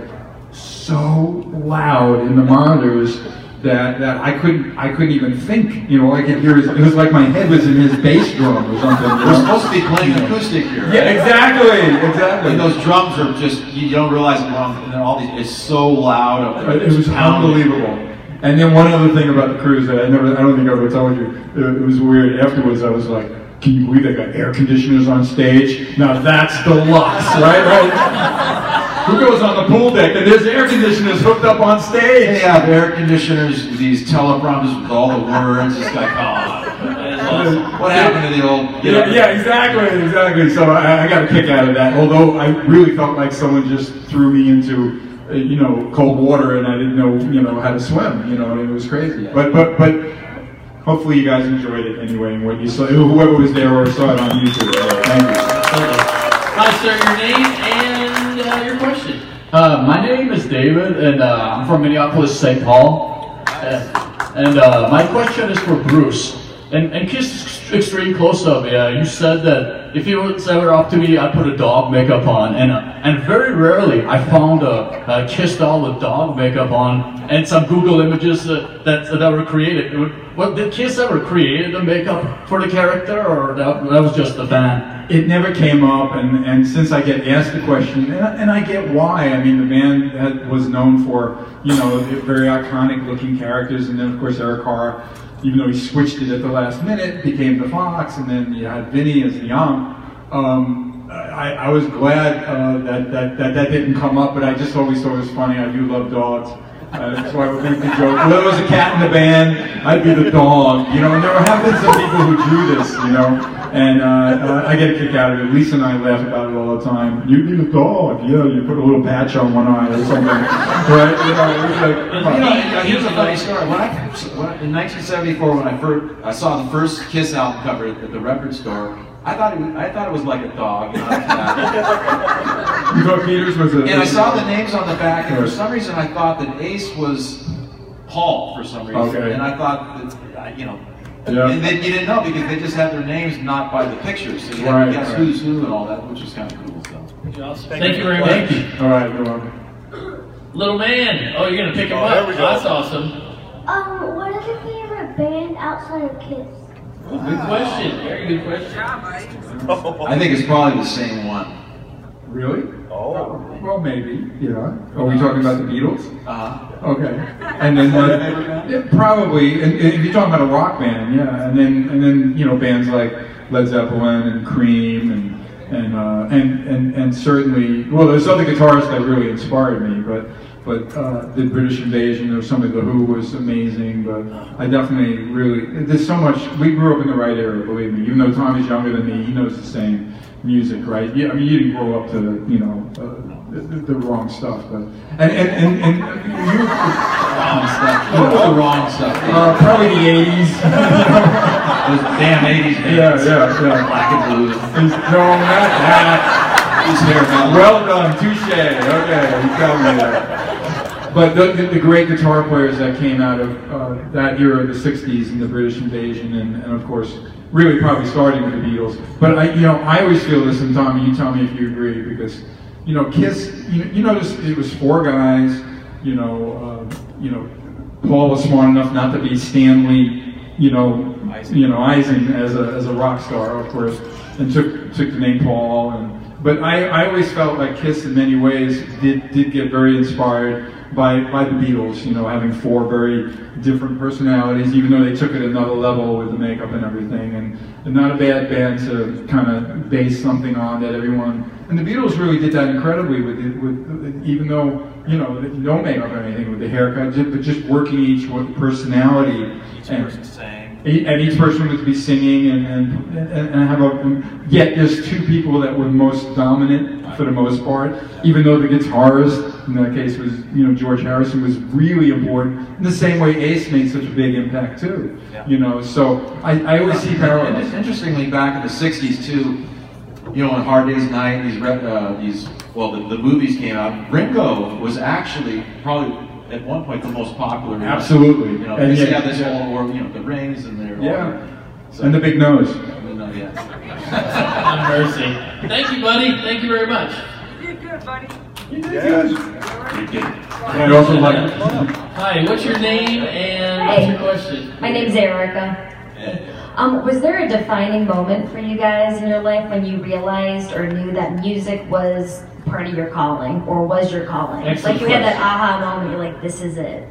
so loud in the monitors that that I couldn't I couldn't even think. You know, I could hear his, it was like my head was in his bass drum or something. We're supposed to be playing acoustic here. Right? Yeah, exactly, exactly. And those drums are just, you don't realize them wrong, and all these, it's so loud up there. It was unbelievable. And then one other thing about the cruise that I never, I don't think I ever told you, it was weird. Afterwards, I was like, can you believe they got air conditioners on stage? Now that's deluxe, right? Right? Who goes on the pool deck and there's air conditioners hooked up on stage? They have air conditioners, these teleprompters with all the words. It's like, oh, what happened to the old? Yeah, yeah, exactly, exactly. So I, I got a kick out of that. Although I really felt like someone just threw me into, uh, you know, cold water and I didn't know, you know, how to swim. You know, it was crazy. But but but hopefully you guys enjoyed it anyway. And what you saw, whoever was there or saw it on YouTube. So thank you. Hi, sir. Your name and uh, your question. Uh, my name is David, and uh, I'm from Minneapolis, Saint Paul. Uh, and uh, my question is for Bruce. And, and Kiss Extreme Close-Up, yeah, you said that if it was ever up to me, I'd put a dog makeup on. And uh, and very rarely I found a, a Kiss doll with dog makeup on, and some Google images that, that, that were created. What, did Kiss ever create the makeup for the character, or that, that was just a fan? It never came up, and, and since I get asked the question, and I, and I get why. I mean, the band had, was known for, you know, very iconic looking characters, and then of course Eric Carr, even though he switched it at the last minute, became the Fox, and then you had Vinny as the Yam. Um, I, I was glad uh, that, that, that that didn't come up, but I just always thought it was funny. I do love dogs. Uh, that's why we make the joke. Well, there was a cat in the band, I'd be the dog, you know, and there have been some people who drew this, you know, and uh, uh, I get a kick out of it. Lisa and I laugh about it all the time. You'd be the dog, yeah, you put a little patch on one eye or something, right? You know, it was like, come on. You know, here's a funny story. When I, when, in nineteen seventy-four, when I first I saw the first Kiss album cover at the record store, I thought it was, I thought it was like a dog, not a cat. You thought Peters was a... And I saw the names on the back, and for some reason I thought that Ace was Paul for some reason. Okay. And I thought that, you know, yeah. And then you didn't know because they just had their names not by the pictures, so you had right, to guess right. who's who and all that, which is kind of cool. So. Thank, Thank you very much. Thank you. All right, you're welcome. Little man. Oh, you're going to pick him oh, up. Oh, that's awesome. Um, what is your favorite band outside of Kiss? Oh, good question. Very good question. I think it's probably the same one. Really? Oh. Well, maybe. Yeah. Are we talking about the Beatles? Uh-huh. Okay. And then uh, yeah, probably. And, and if you're talking about a rock band, yeah. And then and then you know bands like Led Zeppelin and Cream and and uh, and and and certainly well, there's other guitarists that really inspired me, but. But uh, the British Invasion or some of the Who was amazing, but I definitely really, there's so much, we grew up in the right era, believe me. Even though Tommy's younger than me, he knows the same music, right? Yeah, I mean, you didn't grow up to, you know, uh, the, the wrong stuff, but, and, and, and, and you, wrong stuff. What was the wrong stuff? Uh, probably the eighties. Those damn eighties bands. Yeah, yeah, yeah. Black and Blue. No, not that. Well done, touche. Okay, you got me there. But the, the, the great guitar players that came out of uh, that era, the sixties, and the British Invasion, and, and of course, really probably starting with the Beatles. But I, you know, I always feel this, and Tommy, you tell me if you agree, because you know, Kiss, you, you notice it was four guys. You know, uh, you know, Paul was smart enough not to be Stanley. you know, you know, Eisen as a as a rock star, of course, and took took the name Paul. And but I, I always felt like Kiss in many ways did did get very inspired by by the Beatles. You know, having four very different personalities, even though they took it another level with the makeup and everything, and, and not a bad band to kind of base something on that everyone. And the Beatles really did that incredibly with it, with even though you know no makeup or anything with the haircut, but just working each personality. Each and, person sang. And each person would be singing, and and, and have a. Yet there's two people that were most dominant for the most part, even though the guitarist in that case was, you know, George Harrison was really important. In the same way, Ace made such a big impact too. Yeah. You know, so I, I always see parallels. Interestingly, back in the sixties too, you know, on Hard Day's Night, these uh, these well, the, the movies came out. Ringo was actually probably at one point the most popular. Absolutely. You know, and they yeah, have this yeah. whole, or, you know, the rings and their yeah, so, and the big nose. No, yeah. Have mercy. Thank you, buddy. Thank you very much. You did good, buddy. You did good. You did. I also like. Hi, what's your name and what's your question? My name's Erica. Um, was there a defining moment for you guys in your life when you realized or knew that music was part of your calling, or was your calling? Excellent Like you had that question. aha moment, you're like, this is it.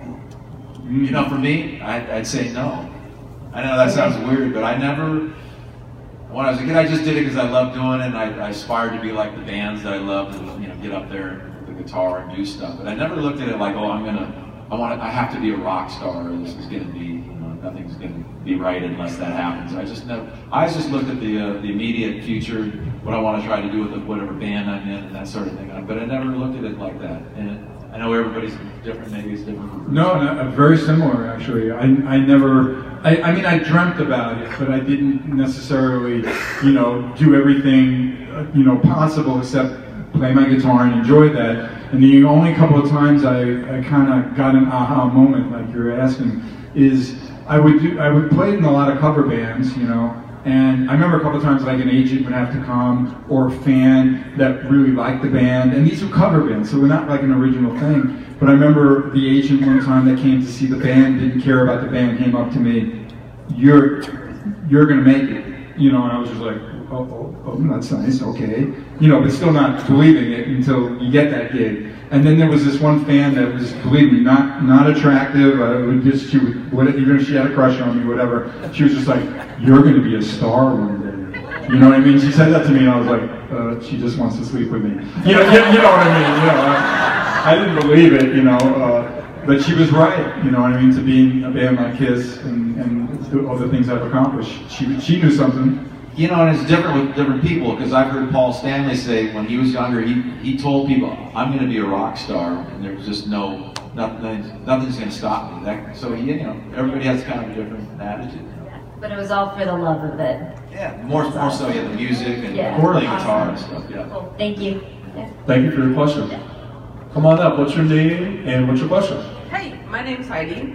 You know, for me, I'd, I'd say no. I know that sounds weird, but I never, when I was a kid, I just did it because I loved doing it, and I, I aspired to be like the bands that I loved, and, you know, get up there with the guitar and do stuff. But I never looked at it like, oh, I'm gonna, I want, to, I have to be a rock star, or this is gonna be, you know, nothing's gonna be right unless that happens. I just never, I just looked at the uh, the immediate future, what I want to try to do with the, whatever band I'm in, and that sort of thing. But I never looked at it like that. And I know everybody's different, maybe it's different. For No, no, very similar actually. I, I never, I, I mean, I dreamt about it, but I didn't necessarily, you know, do everything, uh, you know, possible except play my guitar and enjoy that. And the only couple of times I, I kind of got an aha moment, like you're asking, is I would do, I would play in a lot of cover bands, you know. And I remember a couple of times like an agent would have to come, or a fan that really liked the band, and these were cover bands, so we're not like an original thing. But I remember the agent one time that came to see the band, didn't care about the band, came up to me, you're, you're gonna make it, you know, and I was just like, oh, oh, oh, that's nice, okay. You know, but still not believing it until you get that gig. And then there was this one fan that was, believe me, not not attractive. Uh, would just she would, what, even if she had a crush on me, whatever. She was just like, "You're going to be a star one day." You know what I mean? She said that to me, and I was like, uh, "She just wants to sleep with me." You know, you, you know what I mean? You know, I, I didn't believe it. You know, uh, but she was right. You know what I mean? To be in a band like Kiss and and all the things I've accomplished, she she knew something. You know, and it's different with different people, because I've heard Paul Stanley say when he was younger, he, he told people, I'm going to be a rock star, and there's just no, nothing, nothing's going to stop me. That, so, he, you know, everybody has kind of a different attitude. But it was all for the love of it. Yeah, more, more so, yeah, the music and Yeah. playing Awesome. guitar and stuff, yeah. Cool. Thank you. Yeah. Thank you for your question. Come on up. What's your name and what's your question? Hey, my name's Heidi.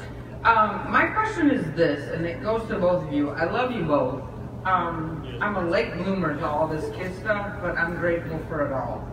Um, my question is this, and it goes to both of you. I love you both. Um, I'm a late bloomer to all this Kiss stuff, but I'm grateful for it all.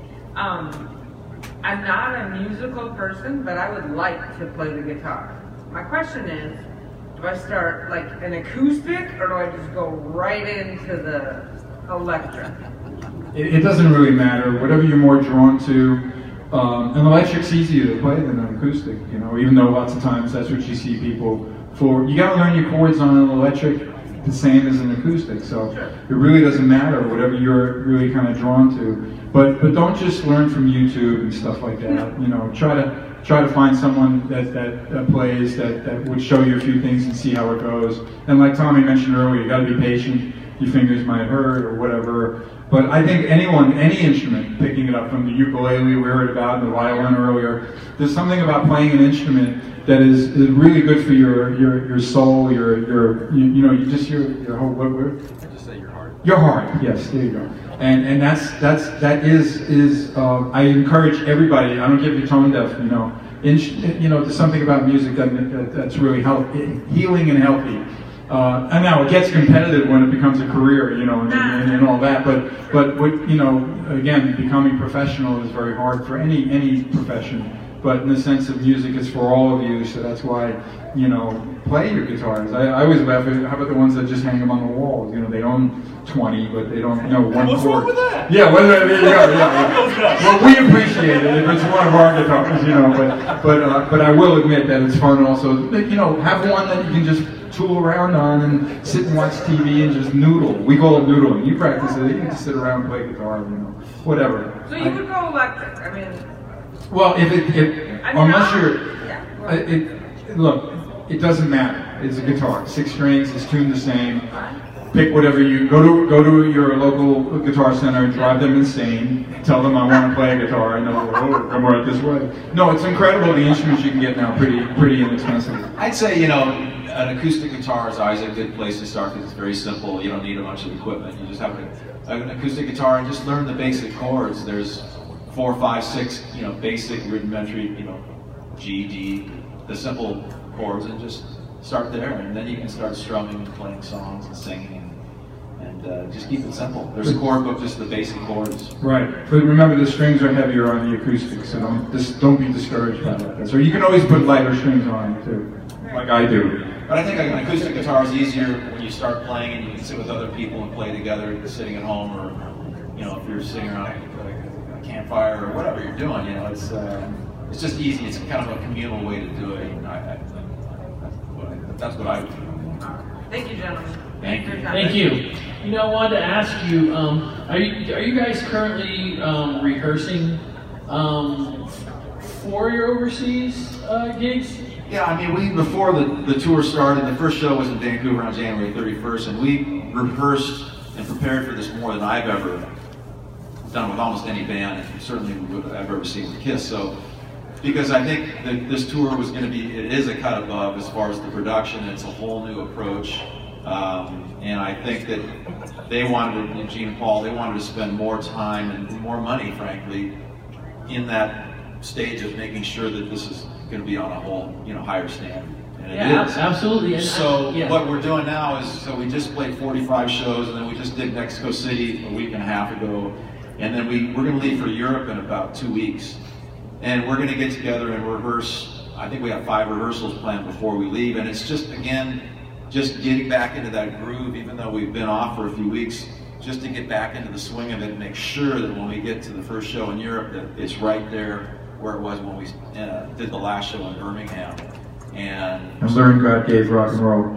Um, I'm not a musical person, but I would like to play the guitar. My question is, do I start like an acoustic, or do I just go right into the electric? It, it doesn't really matter. Whatever you're more drawn to. Um, an electric's easier to play than an acoustic, you know, even though lots of times that's what you see people for. You gotta learn your chords on an electric the same as an acoustic, so it really doesn't matter, whatever you're really kind of drawn to. But but don't just learn from YouTube and stuff like that. You know, try to try to find someone that, that, that plays, that, that would show you a few things and see how it goes. And like Tommy mentioned earlier, you gotta be patient. Your fingers might hurt or whatever. But I think anyone, any instrument, picking it up from the ukulele we heard about, the violin earlier, there's something about playing an instrument that is, is really good for your your, your soul, your your you, you know, you just your your whole what word? I just say your heart. Your heart, yes, there you go. And and that's that's that is is uh, I encourage everybody. I don't give you tone deaf, you know. In, you know, there's something about music that, that that's really healthy, healing and healthy. Uh, and now it gets competitive when it becomes a career, you know, and, and, and all that. But but what, you know, again, becoming professional is very hard for any any profession. but in the sense of music, it's for all of you. So that's why, you know, play your guitars. I, I always laugh at, how about the ones that just hang them on the walls? You know, they own twenty, but they don't know one What's chord. wrong with that? Yeah, well, there you go. Yeah, yeah. Well, we appreciate it if it's one of our guitars, you know. But but uh, but I will admit that it's fun also. You know, have one that you can just tool around on and sit and watch T V and just noodle. We call it noodling. You practice it. You can just sit around and play guitar, you know, whatever. So you would go electric. I mean. Well, if it, if, I mean, unless I'll- you're, yeah, uh, it, look, it doesn't matter. It's a guitar, six strings, it's tuned the same. Pick whatever you, go to go to your local guitar center, drive them insane, tell them I want to play a guitar, and they'll go, oh, come right this way. No, it's incredible the instruments you can get now, pretty pretty inexpensive. I'd say, you know, an acoustic guitar is always a good place to start because it's very simple. You don't need a bunch of equipment. You just have an, an acoustic guitar and just learn the basic chords. There's four, five, six, you know, basic rudimentary, you know, G, D, the simple chords, and just start there. And then you can start strumming and playing songs and singing, and, and uh, just keep it simple. There's a chord book, just the basic chords. Right, but remember the strings are heavier on the acoustic, so don't just don't be discouraged by that. So you can always put lighter strings on too, like I do. But I think an acoustic guitar is easier when you start playing and you can sit with other people and play together, sitting at home, or you know, if you're sitting around a, a campfire or whatever you're doing. You know, it's uh, it's just easy. It's kind of a communal way to do it. And I, I, that's what I, that's what I would do. Thank you, gentlemen. Thank you. Thank you. You know, I wanted to ask you, um, are you are you guys currently um, rehearsing um, for your overseas uh, gigs? Yeah, I mean, we before the, the tour started, the first show was in Vancouver on January thirty-first, and we rehearsed and prepared for this more than I've ever done with almost any band, and certainly I've ever seen with Kiss. So, because I think that this tour was going to be, it is a cut above as far as the production. It's a whole new approach, um, and I think that they wanted, to, Gene and Paul, they wanted to spend more time and more money, frankly, in that stage of making sure that this is going to be on a whole, you know, higher standard. And Yeah, it is. absolutely. And So I- yeah. what we're doing now is, so we just played forty-five shows, and then we just did Mexico City a week and a half ago, and then we, we're going to leave for Europe in about two weeks. And we're going to get together and rehearse. I think we have five rehearsals planned before we leave, and it's just, again, just getting back into that groove, even though we've been off for a few weeks, just to get back into the swing of it and make sure that when we get to the first show in Europe that it's right there where it was when we uh, did the last show in Birmingham. And, And learn God gave rock and roll.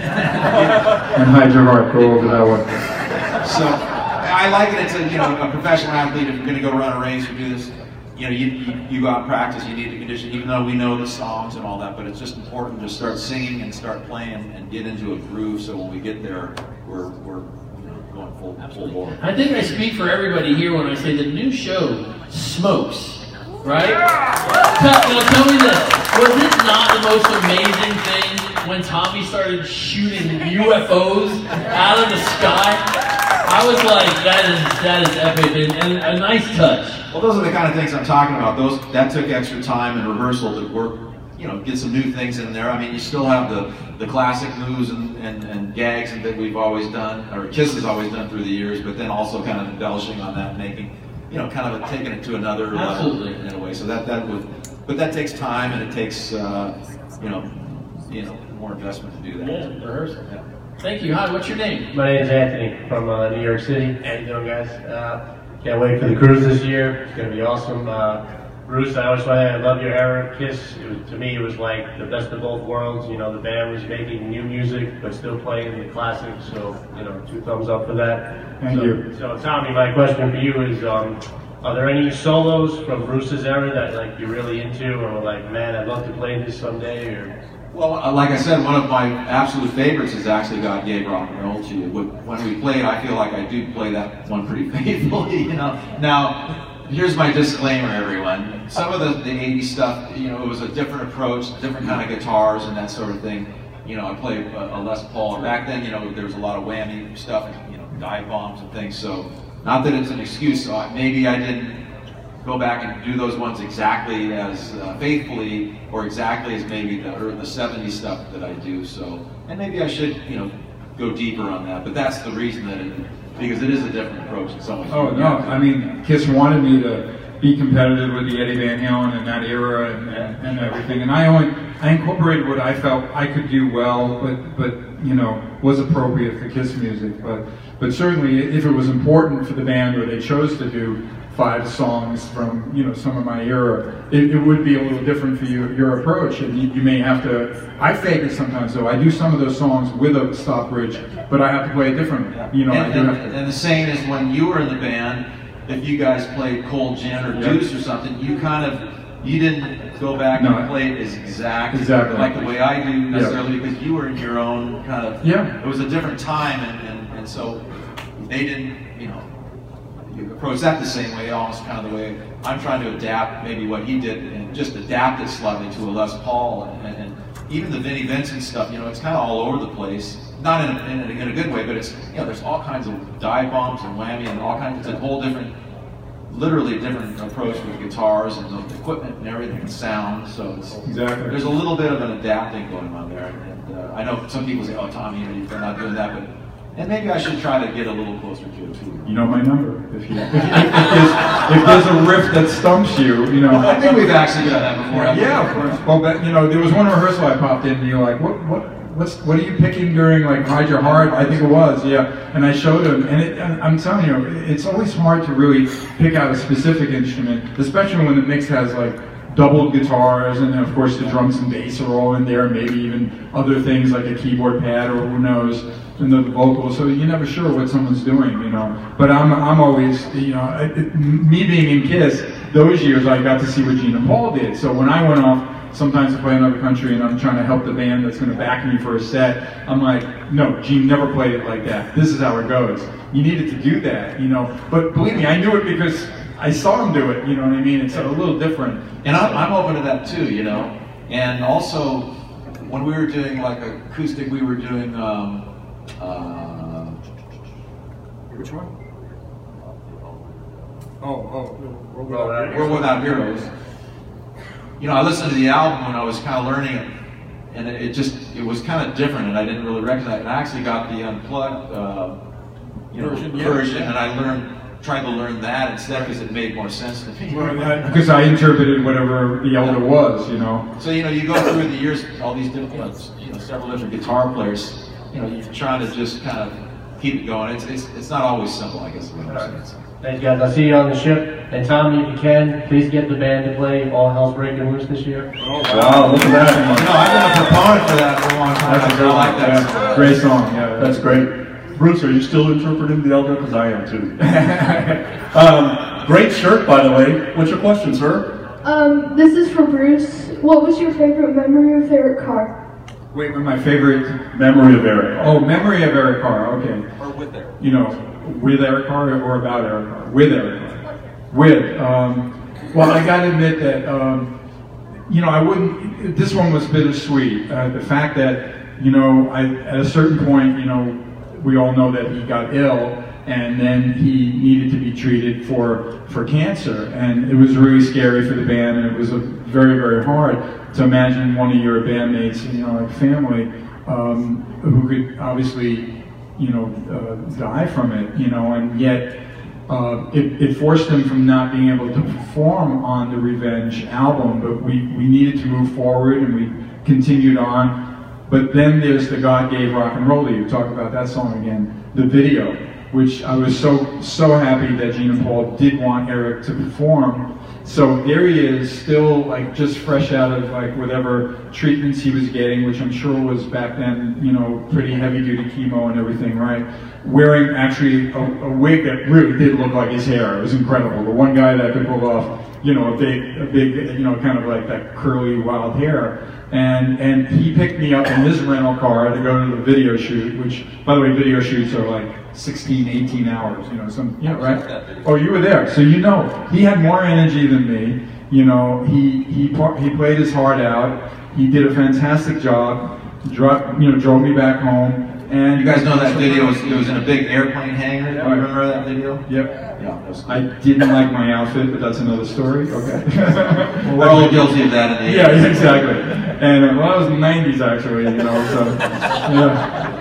And hide your heart, go over that one. So I like it. It's a, you know, a professional athlete. If you're going to go run a race or do this, you know, you, you, you go out and practice. You need the condition, even though we know the songs and all that. But it's just important to start singing and start playing and get into a groove. So when we get there, we're we're you know, going full full bore. I think I speak for everybody here when I say the new show smokes, right? Tell, now tell me this, was it not the most amazing thing when Tommy started shooting U F Os out of the sky? I was like, that is that is epic and, and a nice touch. Well, those are the kind of things I'm talking about. Those that took extra time and rehearsal to work, you know, get some new things in there. I mean, you still have the, the classic moves and, and, and gags that we've always done, or Kiss has always done through the years, but then also kind of embellishing on that, making, you know, kind of a, taking it to another Absolutely. level in a way. So that that would, but that takes time and it takes, uh, you know, you know, more investment to do that. Yeah, rehearsal. Yeah. Thank you. Hi, what's your name? My name's Anthony from uh, New York City. How you doing, guys? Uh, can't wait for the cruise this year. It's gonna be awesome. Uh, Bruce, I always say I love your era. Kiss, it was, to me, it was like the best of both worlds. You know, the band was making new music, but still playing the classics. So, you know, two thumbs up for that. Thank so, you. So, Tommy, my question for you is, um, are there any solos from Bruce's era that like you're really into, or like, man, I'd love to play this someday? Or Well, uh, like I said, one of my absolute favorites is actually God Gave Rock and Roll to You. When we play it, I feel like I do play that one pretty faithfully, you know. Now, here's my disclaimer, everyone. Some of the, the eighties stuff, you know, it was a different approach, different kind of guitars and that sort of thing. You know, I play a, a Les Paul. Back then, you know, there was a lot of whammy stuff, and, you know, dive bombs and things. So, not that it's an excuse. So I, maybe I didn't go back and do those ones exactly as uh, faithfully or exactly as maybe the, or the seventies stuff that I do. So, and maybe I should, you know, go deeper on that. But that's the reason that it, because it is a different approach in some ways. Oh no, I mean, Kiss wanted me to be competitive with the Eddie Van Halen and that era and, and, and everything. And I only I incorporated what I felt I could do well, but but you know was appropriate for Kiss music. But but certainly if it was important for the band or they chose to do five songs from you know some of my era, it, it would be a little different for you, your approach, and you, you may have to. I fake it sometimes, though. I do some of those songs with a stop bridge, but I have to play it differently. You know, and, I do and, have to. and the same is when you were in the band. If you guys played Cold Gin or Yeah. Deuce or something, you kind of you didn't go back No. and play it as exact Exactly. like the way I do necessarily Yeah. because you were in your own kind of. Yeah. It was a different time, and, and, and so they didn't, you know. You approach that the same way, almost kind of the way I'm trying to adapt maybe what he did and just adapt it slightly to a Les Paul and, and, and even the Vinnie Vincent stuff. You know, it's kind of all over the place. Not in a, in, a, in a good way, but it's, you know, there's all kinds of dive bombs and whammy and all kinds, it's a whole different, literally a different approach with guitars and the equipment and everything and sound, so it's, Exactly. there's a little bit of an adapting going on there. And uh, I know some people say, oh, Tommy, you know, you're not doing that, but, and maybe I should try to get a little closer to it too. You know my number. If, you, if, if, there's, if there's a riff that stumps you, you know. I think we've actually done that before. haven't we? Yeah, of course. Well, but, you know, there was one rehearsal I popped in, and you're like, what, what, what's, what are you picking during like Hide Your Heart? I think it was, yeah. And I showed him, and, it, and I'm telling you, it's always hard to really pick out a specific instrument, especially when the mix has like doubled guitars, and then of course the drums and bass are all in there, maybe even other things like a keyboard pad or who knows, and the vocals. So you're never sure what someone's doing, you know. But I'm, I'm always, you know, it, it, me being in Kiss, those years I got to see what Gene and Paul did. So when I went off sometimes to play another country and I'm trying to help the band that's going to back me for a set, I'm like, no, Gene never played it like that. This is how it goes. You needed to do that, you know. But believe me, I knew it because I saw him do it, you know what I mean? It's a little different. And I'm, I'm open to that too, you know. And also, when we were doing like acoustic, we were doing, um, uh, which one? Oh, oh, World World Without Without, World Without Heroes. You know, I listened to the album when I was kind of learning it, and it, it just, it was kind of different, and I didn't really recognize it. And I actually got the unplugged, uh, you know, Version, yeah. version, and I learned, tried to learn that instead because it made more sense to me. Because I interpreted whatever the elder was, you know. So, you know, you go through the years, all these different, you know, you know, several different guitar players, you know, you're trying to just kind of keep it going. It's, it's, it's not always simple, I guess is what I'm saying. Thanks, guys. I'll see you on the ship. And Tommy, if you can, please get the band to play All Hell's Breaking Loose this year. Oh, wow, look at that. No, I've been a proponent for that for a long time. That's a I great, like that. yeah, great song. Yeah, That's great. Bruce, are you still interpreting the elder? Because I am too. um, great shirt, by the way. What's your question, sir? Um, this is for Bruce. What was your favorite memory or favorite car? Wait, my favorite memory of Eric. Oh, memory of Eric Carr. Okay. Or with Eric. You know, with Eric Carr or about Eric Carr? With Eric Carr. With. Um, well, I got to admit that. Um, you know, I wouldn't. This one was bittersweet. Uh, the fact that you know, I at a certain point, you know, we all know that he got ill, and then he needed to be treated for for cancer, and it was really scary for the band, and it was a very very hard to imagine one of your bandmates, you know, like family, um, who could obviously, you know, uh, die from it, you know, and yet uh, it, it forced him from not being able to perform on the Revenge album, but we, we needed to move forward, and we continued on. But then there's the God Gave Rock and Roll. You talk about that song again, the video, which I was so so happy that Gene and Paul did want Eric to perform. So there he is, still like just fresh out of like whatever treatments he was getting, which I'm sure was back then, you know, pretty heavy duty chemo and everything, right? Wearing actually a, a wig that really did look like his hair. It was incredible. The one guy that could pull off, you know, a big, a big, you know, kind of like that curly wild hair. And and he picked me up in his rental car to go to the video shoot, which, by the way, video shoots are like sixteen, eighteen hours, you know, some, you know, right? Oh, you were there, so you know. He had more energy than me, you know, he he he played his heart out, he did a fantastic job, drove, you know, drove me back home. And you guys know that video was, it was in a big airplane hangar. Do you remember that video? Yep. Yeah. I didn't like my outfit, but that's another story. Okay. Well, we're all guilty of that in the yeah, yeah, exactly. And uh, well, I was in the nineties actually, you know. So yeah.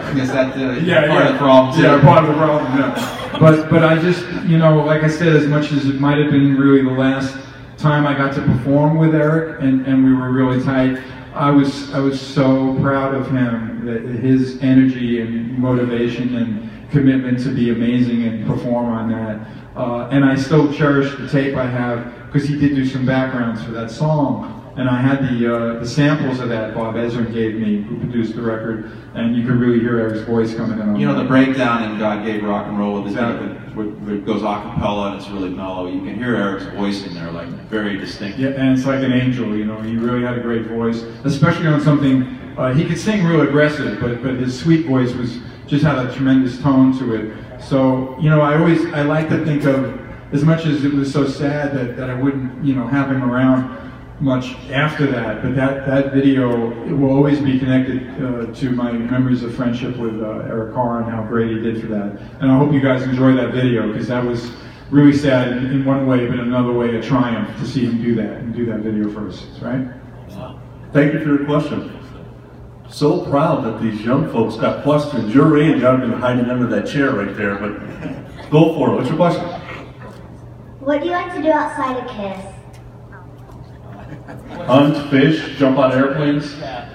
I guess that uh, yeah, part yeah. of the problem too. Yeah, part of the problem. Yeah. But but I just, you know, like I said, as much as it might have been really the last time I got to perform with Eric, and, and we were really tight, I was I was so proud of him, that his energy and motivation and commitment to be amazing and perform on that. Uh, and I still cherish the tape I have, because he did do some backgrounds for that song. And I had the uh, the samples of that Bob Ezrin gave me, who produced the record, and you could really hear Eric's voice coming in on You know, that. the breakdown in God Gave Rock and Roll, with this, Exactly. where, where it goes a cappella and it's really mellow. You can hear Eric's voice in there, like very distinct. Yeah, and it's like an angel, you know. He really had a great voice, especially on something. Uh, he could sing real aggressive, but but his sweet voice was just had a tremendous tone to it. So, you know, I always I like to think of, as much as it was so sad that, that I wouldn't, you know, have him around much after that, but that, that video, it will always be connected uh, to my memories of friendship with uh, Eric Carr and how great he did for that. And I hope you guys enjoy that video, because that was really sad in, in one way, but in another way a triumph to see him do that and do that video for us, right? Thank you for your question. So proud that these young folks got questions. Your age, I've been hiding under that chair right there, but go for it. What's your question? What do you like to do outside of KISS? Hunt, fish, jump on airplanes.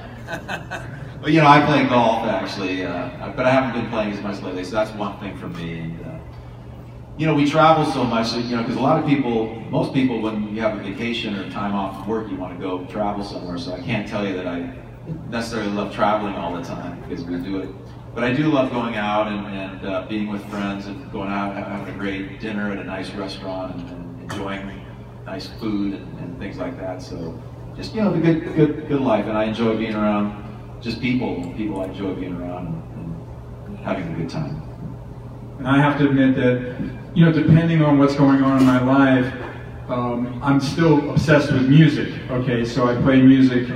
Well, you know, I play golf actually, uh, but I haven't been playing as much lately, so that's one thing for me. And, uh, you know, we travel so much, so, you know, because a lot of people, most people, when you have a vacation or time off from work, you want to go travel somewhere. So I can't tell you that I necessarily love traveling all the time, because we do it. But I do love going out and, and uh, being with friends and going out and having a great dinner at a nice restaurant and, and enjoying nice food and, and things like that. So just, you know, the good, good, good life. And I enjoy being around just people, people I enjoy being around and, and having a good time. And I have to admit that, you know, depending on what's going on in my life, um, I'm still obsessed with music, okay? So I play music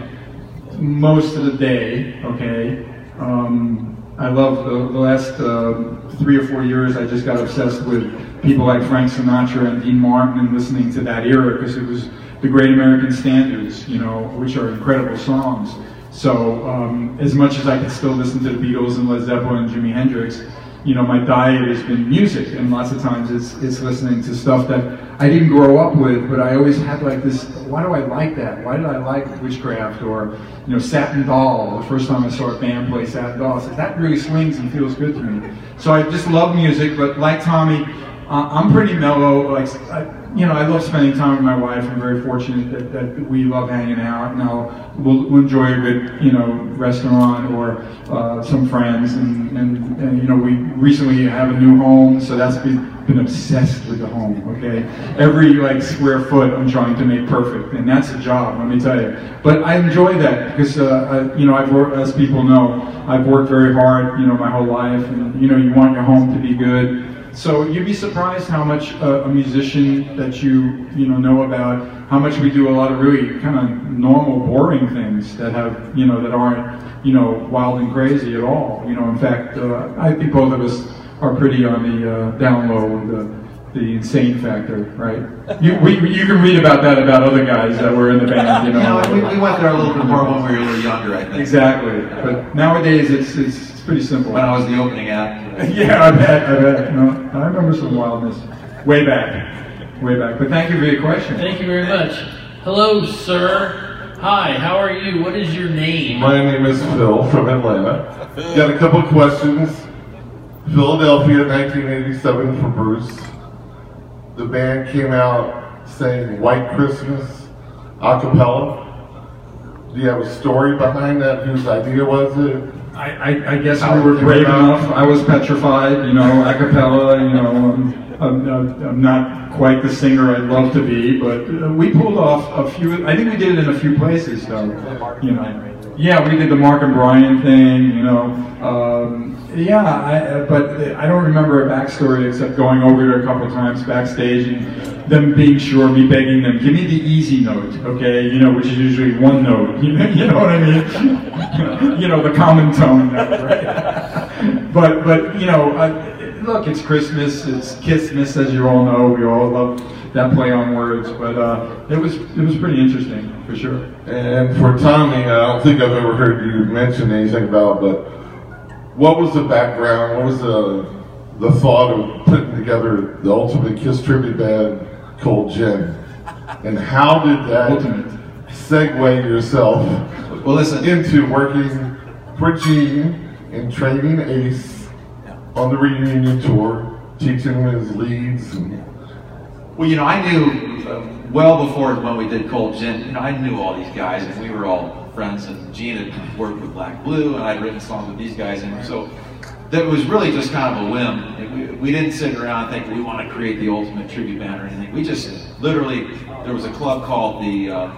most of the day, okay? Um, I love the, the last uh, three or four years, I just got obsessed with people like Frank Sinatra and Dean Martin and listening to that era, because it was the Great American Standards, you know, which are incredible songs. So um, as much as I can still listen to the Beatles and Led Zeppelin and Jimi Hendrix, you know, my diet has been music, and lots of times it's, it's listening to stuff that I didn't grow up with, but I always had like this, why do I like that? Why did I like Witchcraft or, you know, Satin Doll? The first time I saw a band play Satin Doll, I said, that really swings and feels good to me. So I just love music, but like Tommy, uh, I'm pretty mellow. Like, I, you know, I love spending time with my wife. I'm very fortunate that, that we love hanging out. And I'll, we'll, we'll enjoy a good, you know, restaurant or uh, some friends. And, and, and, you know, we recently have a new home, so that's been, been obsessed with the home, okay? Every, like, square foot I'm trying to make perfect, and that's a job, let me tell you. But I enjoy that because, uh, I, you know, I've worked, as people know, I've worked very hard, you know, my whole life. And, you know, you want your home to be good. So you'd be surprised how much uh, a musician that you you know know about, how much we do a lot of really kind of normal, boring things that have you know that aren't you know wild and crazy at all. You know, in fact, uh, I think both of us are pretty on the uh, down low with the the insane factor, right? You we you can read about that about other guys that were in the band. You know, yeah, we, we went there a little bit more when we were a little younger, I think. Exactly, but nowadays it's it's. Pretty simple. When I was the opening act. Yeah, I bet, I bet. No, I remember some wildness. Way back. Way back. But thank you for your question. Thank you very much. Hello, sir. Hi, how are you? What is your name? My name is Phil from Atlanta. Got a couple questions. Philadelphia, nineteen eighty-seven for Bruce. The band came out saying White Christmas a cappella. Do you have a story behind that? Whose idea was it? I, I, I guess we were brave enough. I was petrified, you know, a cappella, you know. I'm, I'm, I'm not quite the singer I'd love to be, but we pulled off a few, I think we did it in a few places, though, you know. Yeah, we did the Mark and Brian thing, you know. Um, yeah, I, but I don't remember a backstory except going over there a couple of times backstage and them being sure, me begging them, give me the easy note, okay, you know, which is usually one note, you know, you know what I mean? You know, the common tone note, right? But, but you know, I, look, it's Christmas, it's Kissmas, as you all know, we all love that play on words, but uh, it was it was pretty interesting, for sure. And for Tommy, I don't think I've ever heard you mention anything about, but what was the background? What was the the thought of putting together the Ultimate Kiss tribute band, Cold Gin? And how did that Ultimate. segue yourself well, listen. into working for Gene and training Ace on the reunion tour, teaching him his leads? And... Well, you know, I knew uh, well before when we did Cold Gin, you know, I knew all these guys, and we were all friends, and Gene had worked with Black Blue, and I'd written songs with these guys, and so that was really just kind of a whim. We, we didn't sit around and think we want to create the ultimate tribute band or anything. We just literally, there was a club called the, uh,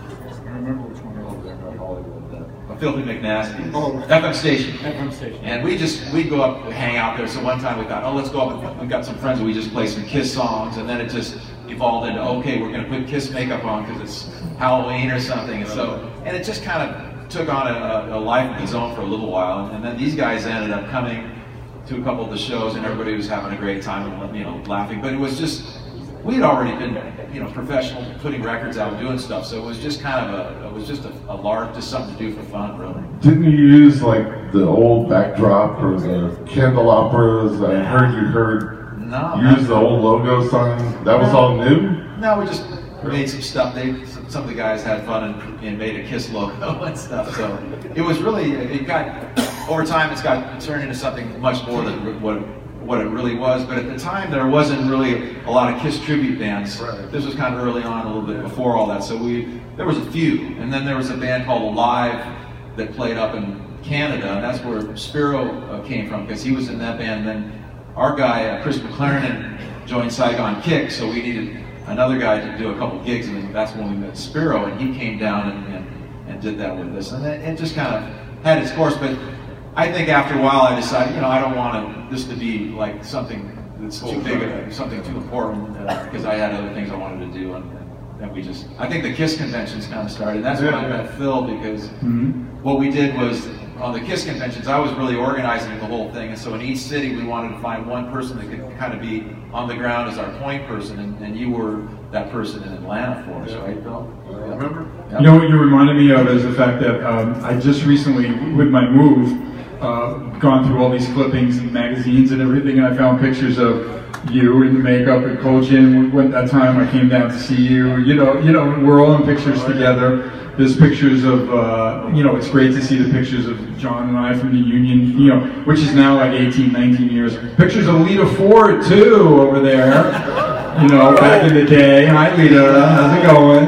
I remember which one over there in Hollywood, uh, Filthy McNasty, oh, F M Station. F M Station. And we just, we'd go up and hang out there. So one time we thought, oh, let's go up and we've got some friends and we just play some Kiss songs. And then it just evolved into, okay, we're going to put Kiss makeup on because it's Halloween or something. And so, and it just kind of took on a, a life of its own for a little while, and then these guys ended up coming to a couple of the shows, and everybody was having a great time, and, you know, laughing. But it was just, we had already been, you know, professional, putting records out and doing stuff, so it was just kind of a, it was just a, a lark, just something to do for fun, really. Didn't you use like the old backdrop or the candelaperas? I heard you heard no, use the old logo sign. That was no. all new. No, we just made some stuff. They, some of the guys had fun and, and made a Kiss logo and stuff. So it was really, it got, over time it's got it turned into something much more than what what it really was. But at the time there wasn't really a lot of Kiss tribute bands. Right. This was kind of early on, a little bit before all that. So we, there was a few. And then there was a band called Alive that played up in Canada, and that's where Spiro uh, came from, because he was in that band. And then our guy, uh, Chris McLaren, joined Saigon Kick, so we needed another guy to do a couple gigs, and that's when we met Spiro, and he came down and, and, and did that with us. And it, it just kind of had its course, but I think after a while I decided, you know, I don't want this to be like something that's too big, uh, something too important, because uh, I had other things I wanted to do, and, and we just, I think the Kiss conventions kind of started. And that's when I met Phil, because mm-hmm. what we did was, on the Kiss conventions, I was really organizing the whole thing, and so in each city we wanted to find one person that could kind of be on the ground as our point person, and, and you were that person in Atlanta for us, yeah. right, Phil? Yeah. Remember? Yep. You know what you reminded me of is the fact that um, I just recently, with my move, uh, gone through all these clippings and magazines and everything, and I found pictures of you in the makeup at Cold Gin. When that time I came down to see you, you know, you know, we're all in pictures together. There's pictures of, uh, you know, it's great to see the pictures of John and I from the Union, you know, which is now like eighteen, nineteen years. Pictures of Lita Ford, too, over there, you know, back in the day. Hi, Lita, how's it going?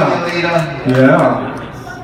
Yeah. Yeah.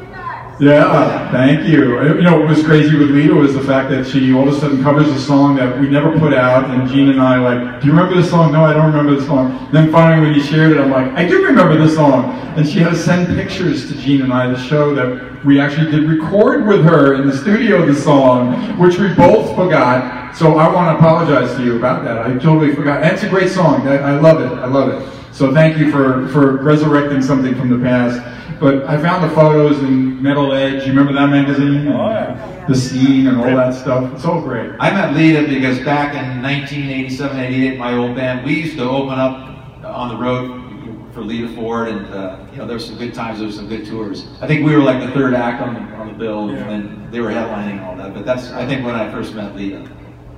Yeah, thank you. You know, what was crazy with Lita was the fact that she all of a sudden covers a song that we never put out, and Gene and I like, do you remember this song? No, I don't remember the song. Then finally when you shared it, I'm like, I do remember the song. And she had to send pictures to Gene and I to show that we actually did record with her in the studio the song, which we both forgot. So I want to apologize to you about that. I totally forgot. And it's a great song. I, I love it. I love it. So thank you for, for resurrecting something from the past. But I found the photos in Metal Edge. You remember that magazine? Oh, yeah. The Scene and all that stuff. It's all great. I met Lita because back in nineteen eighty-seven, eighty-eight, my old band, we used to open up on the road for Lita Ford, and uh, you know, there were some good times, there were some good tours. I think we were like the third act on the, on the bill, yeah. and they were headlining and all that. But that's, I think, when I first met Lita.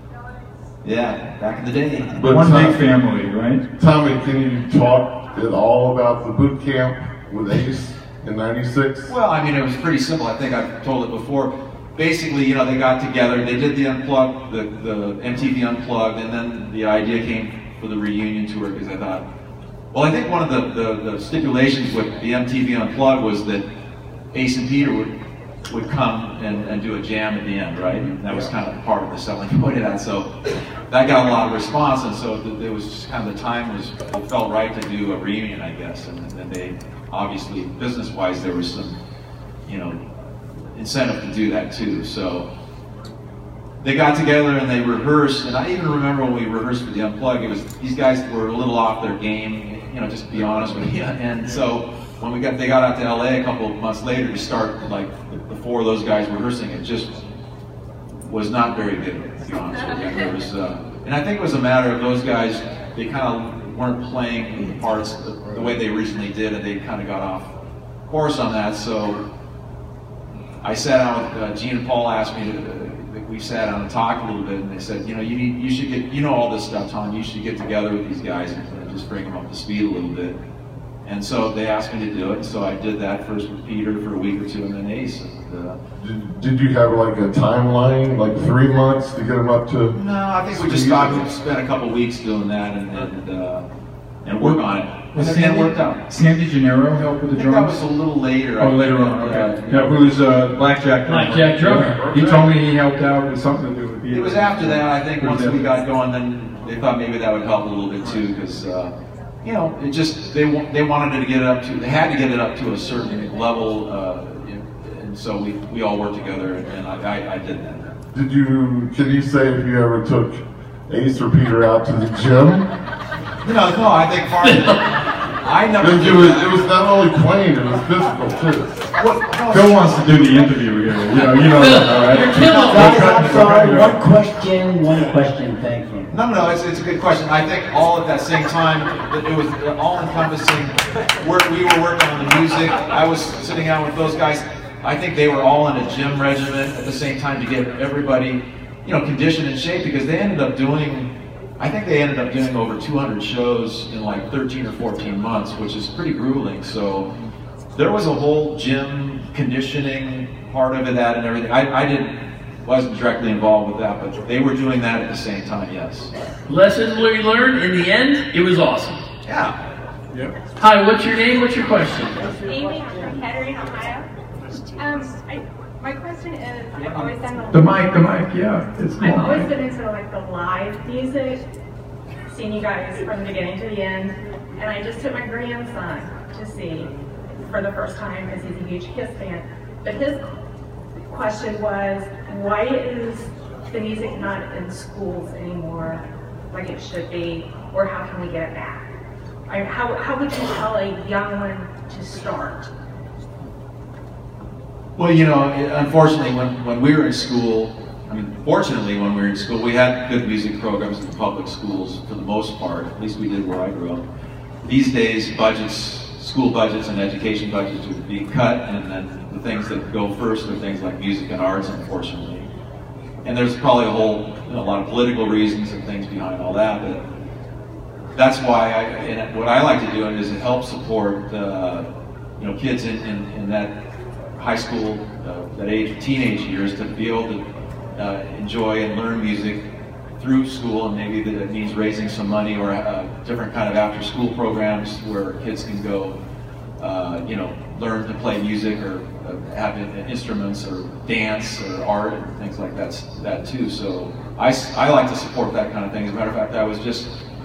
Yeah, back in the day. But one Tom, big family, right? Tommy, can you talk at all about the boot camp with Ace in ninety-six? Well, I mean, it was pretty simple. I think I've told it before. Basically, you know, they got together, they did the Unplugged, the, the M T V Unplugged, and then the idea came for the reunion tour, because I thought, well, I think one of the, the, the stipulations with the M T V Unplugged was that Ace and Peter would would come and, and do a jam at the end, right? And that was kind of part of the selling point of that. So that got a lot of response, and so it was just kind of the time was, it felt right to do a reunion, I guess. And then they, obviously, business-wise, there was some, you know, incentive to do that too. So they got together and they rehearsed, and I even remember when we rehearsed for the Unplugged, it was, these guys were a little off their game, you know, just to be honest with you. And so when we got, they got out to L A a couple of months later to start, like, the four of those guys rehearsing, it just was not very good, to be honest with you. There was, uh, and I think it was a matter of those guys, they kind of weren't playing the parts the, the way they originally did, and they kind of got off course on that. So I sat down with uh, Gene and Paul asked me to, we sat down and talked a little bit, and they said, you know, you need, you should get, you know all this stuff, Tom. You should get together with these guys and just bring them up to speed a little bit. And so they asked me to do it, and so I did that first with Peter for a week or two, and then Ace. And, uh, did, did you have like a timeline, like three months to get them up to? No, I think we just thought we'd spend a couple weeks doing that and and, uh, and work on it. Was and Sandy, it worked out. Sandy Gennaro help with the I think drums? that was a little later. Oh, later on, okay. Yeah, who's uh, Blackjack drummer. Blackjack drummer. He told me he helped out with something to do with It was after that, I think, once we got going, then they thought maybe that would help a little bit too, because, uh, you know, it just, they they wanted to get it up to, they had to get it up to a certain level, uh, and so we, we all worked together, and I, I, I did that. Did you, can you say if you ever took Ace or Peter out to the gym? No, no, I think part of it, I never It did was, that. it was not only playing, it was physical too. Phil wants to do the interview here. You know, you know that, all right? You're killing Guys, I'm sorry, one question, one question, thank you. No, no, no, it's, it's a good question. I think all at that same time, that it was all encompassing. Where we were working on the music, I was sitting down with those guys. I think they were all in a gym regimen at the same time to get everybody, you know, conditioned in shape, because they ended up doing, I think they ended up doing over two hundred shows in like thirteen or fourteen months, which is pretty grueling. So there was a whole gym conditioning part of it, that and everything. I, I didn't, wasn't directly involved with that, but they were doing that at the same time, yes. Lessons we learned, in the end, it was awesome. Yeah. Yep. Hi, what's your name? What's your question? Amy from Kettering, Ohio. Um, I, my question is, I've always done the, The mic, the mic, yeah. It's I've cool. always been into like the live music, seen you guys from the beginning to the end, and I just took my grandson to see for the first time, because he's a huge Kiss fan. But his question was, why is the music not in schools anymore like it should be, or how can we get it back? I, how, how would you tell a young one to start? Well, you know, unfortunately, when, when we were in school, I mean, fortunately, when we were in school, we had good music programs in the public schools for the most part. At least we did where I grew up. These days, budgets, school budgets and education budgets are being cut, and then the things that go first are things like music and arts, unfortunately. And there's probably a whole, you know, a lot of political reasons and things behind all that, but that's why I, and what I like to do is help support, uh, you know, kids in, in, in that high school, uh, that age of teenage years, to be able to uh, enjoy and learn music through school, and maybe that it means raising some money or uh, different kind of after-school programs where kids can go, uh, you know, learn to play music or uh, have instruments or dance or art and things like that, that too. So I, I like to support that kind of thing. As a matter of fact, I was just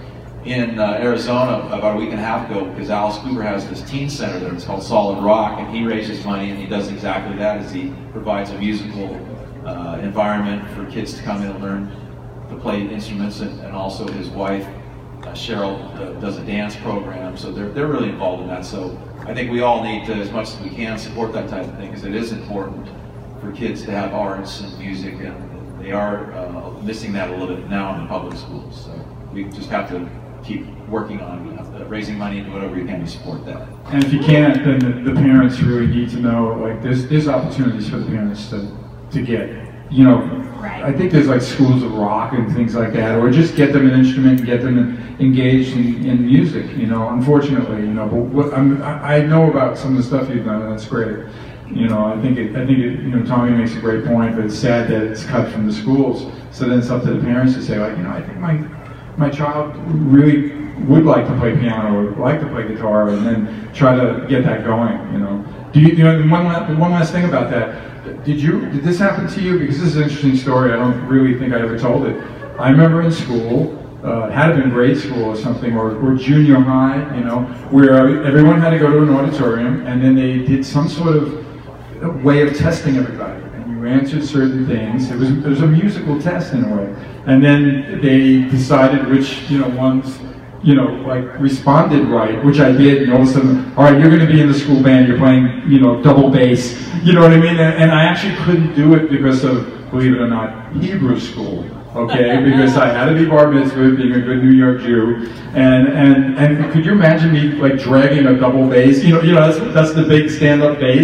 in uh, Arizona about a week and a half ago, because Alice Cooper has this teen center there. It's called Solid Rock, and he raises money, and he does exactly that, is he provides a musical uh, environment for kids to come in and learn to play instruments, and, and also his wife, uh, Cheryl, uh, does a dance program, so they're, they're really involved in that. So I think we all need to, as much as we can, support that type of thing, because it is important for kids to have arts and music, and they are uh, missing that a little bit now in the public schools. So we just have to keep working on uh, raising money and whatever we can to support that. And if you can't, then the, the parents really need to know, like, there's, there's opportunities for the parents to, to get, you know, right. I think there's like schools of rock and things like that, or just get them an instrument and get them in, engaged in, in music, you know, unfortunately, you know, but what, I'm, I know about some of the stuff you've done, and that's great. You know, I think it, I think it, you know, Tommy makes a great point, but it's sad that it's cut from the schools, so then it's up to the parents to say, like, you know, I think my my child really would like to play piano or like to play guitar, and then try to get that going, you know. Do you, you know, one last, one last thing about that, did you, did this happen to you? Because this is an interesting story, I don't really think I ever told it. I remember in school, uh, it had to have been grade school or something, or, or junior high, you know, where everyone had to go to an auditorium, and then they did some sort of way of testing everybody. You answered certain things. It was, it was a musical test in a way. And then they decided which, you know, ones, you know, like responded right, which I did, and all of a sudden, all right, you're going to be in the school band, you're playing, you know, double bass, you know what I mean? And, and I actually couldn't do it because of, believe it or not, Hebrew school, okay? Because I had to be bar mitzvah, being a good New York Jew, and and and could you imagine me like dragging a double bass? You know, you know, that's that's the big stand-up bass.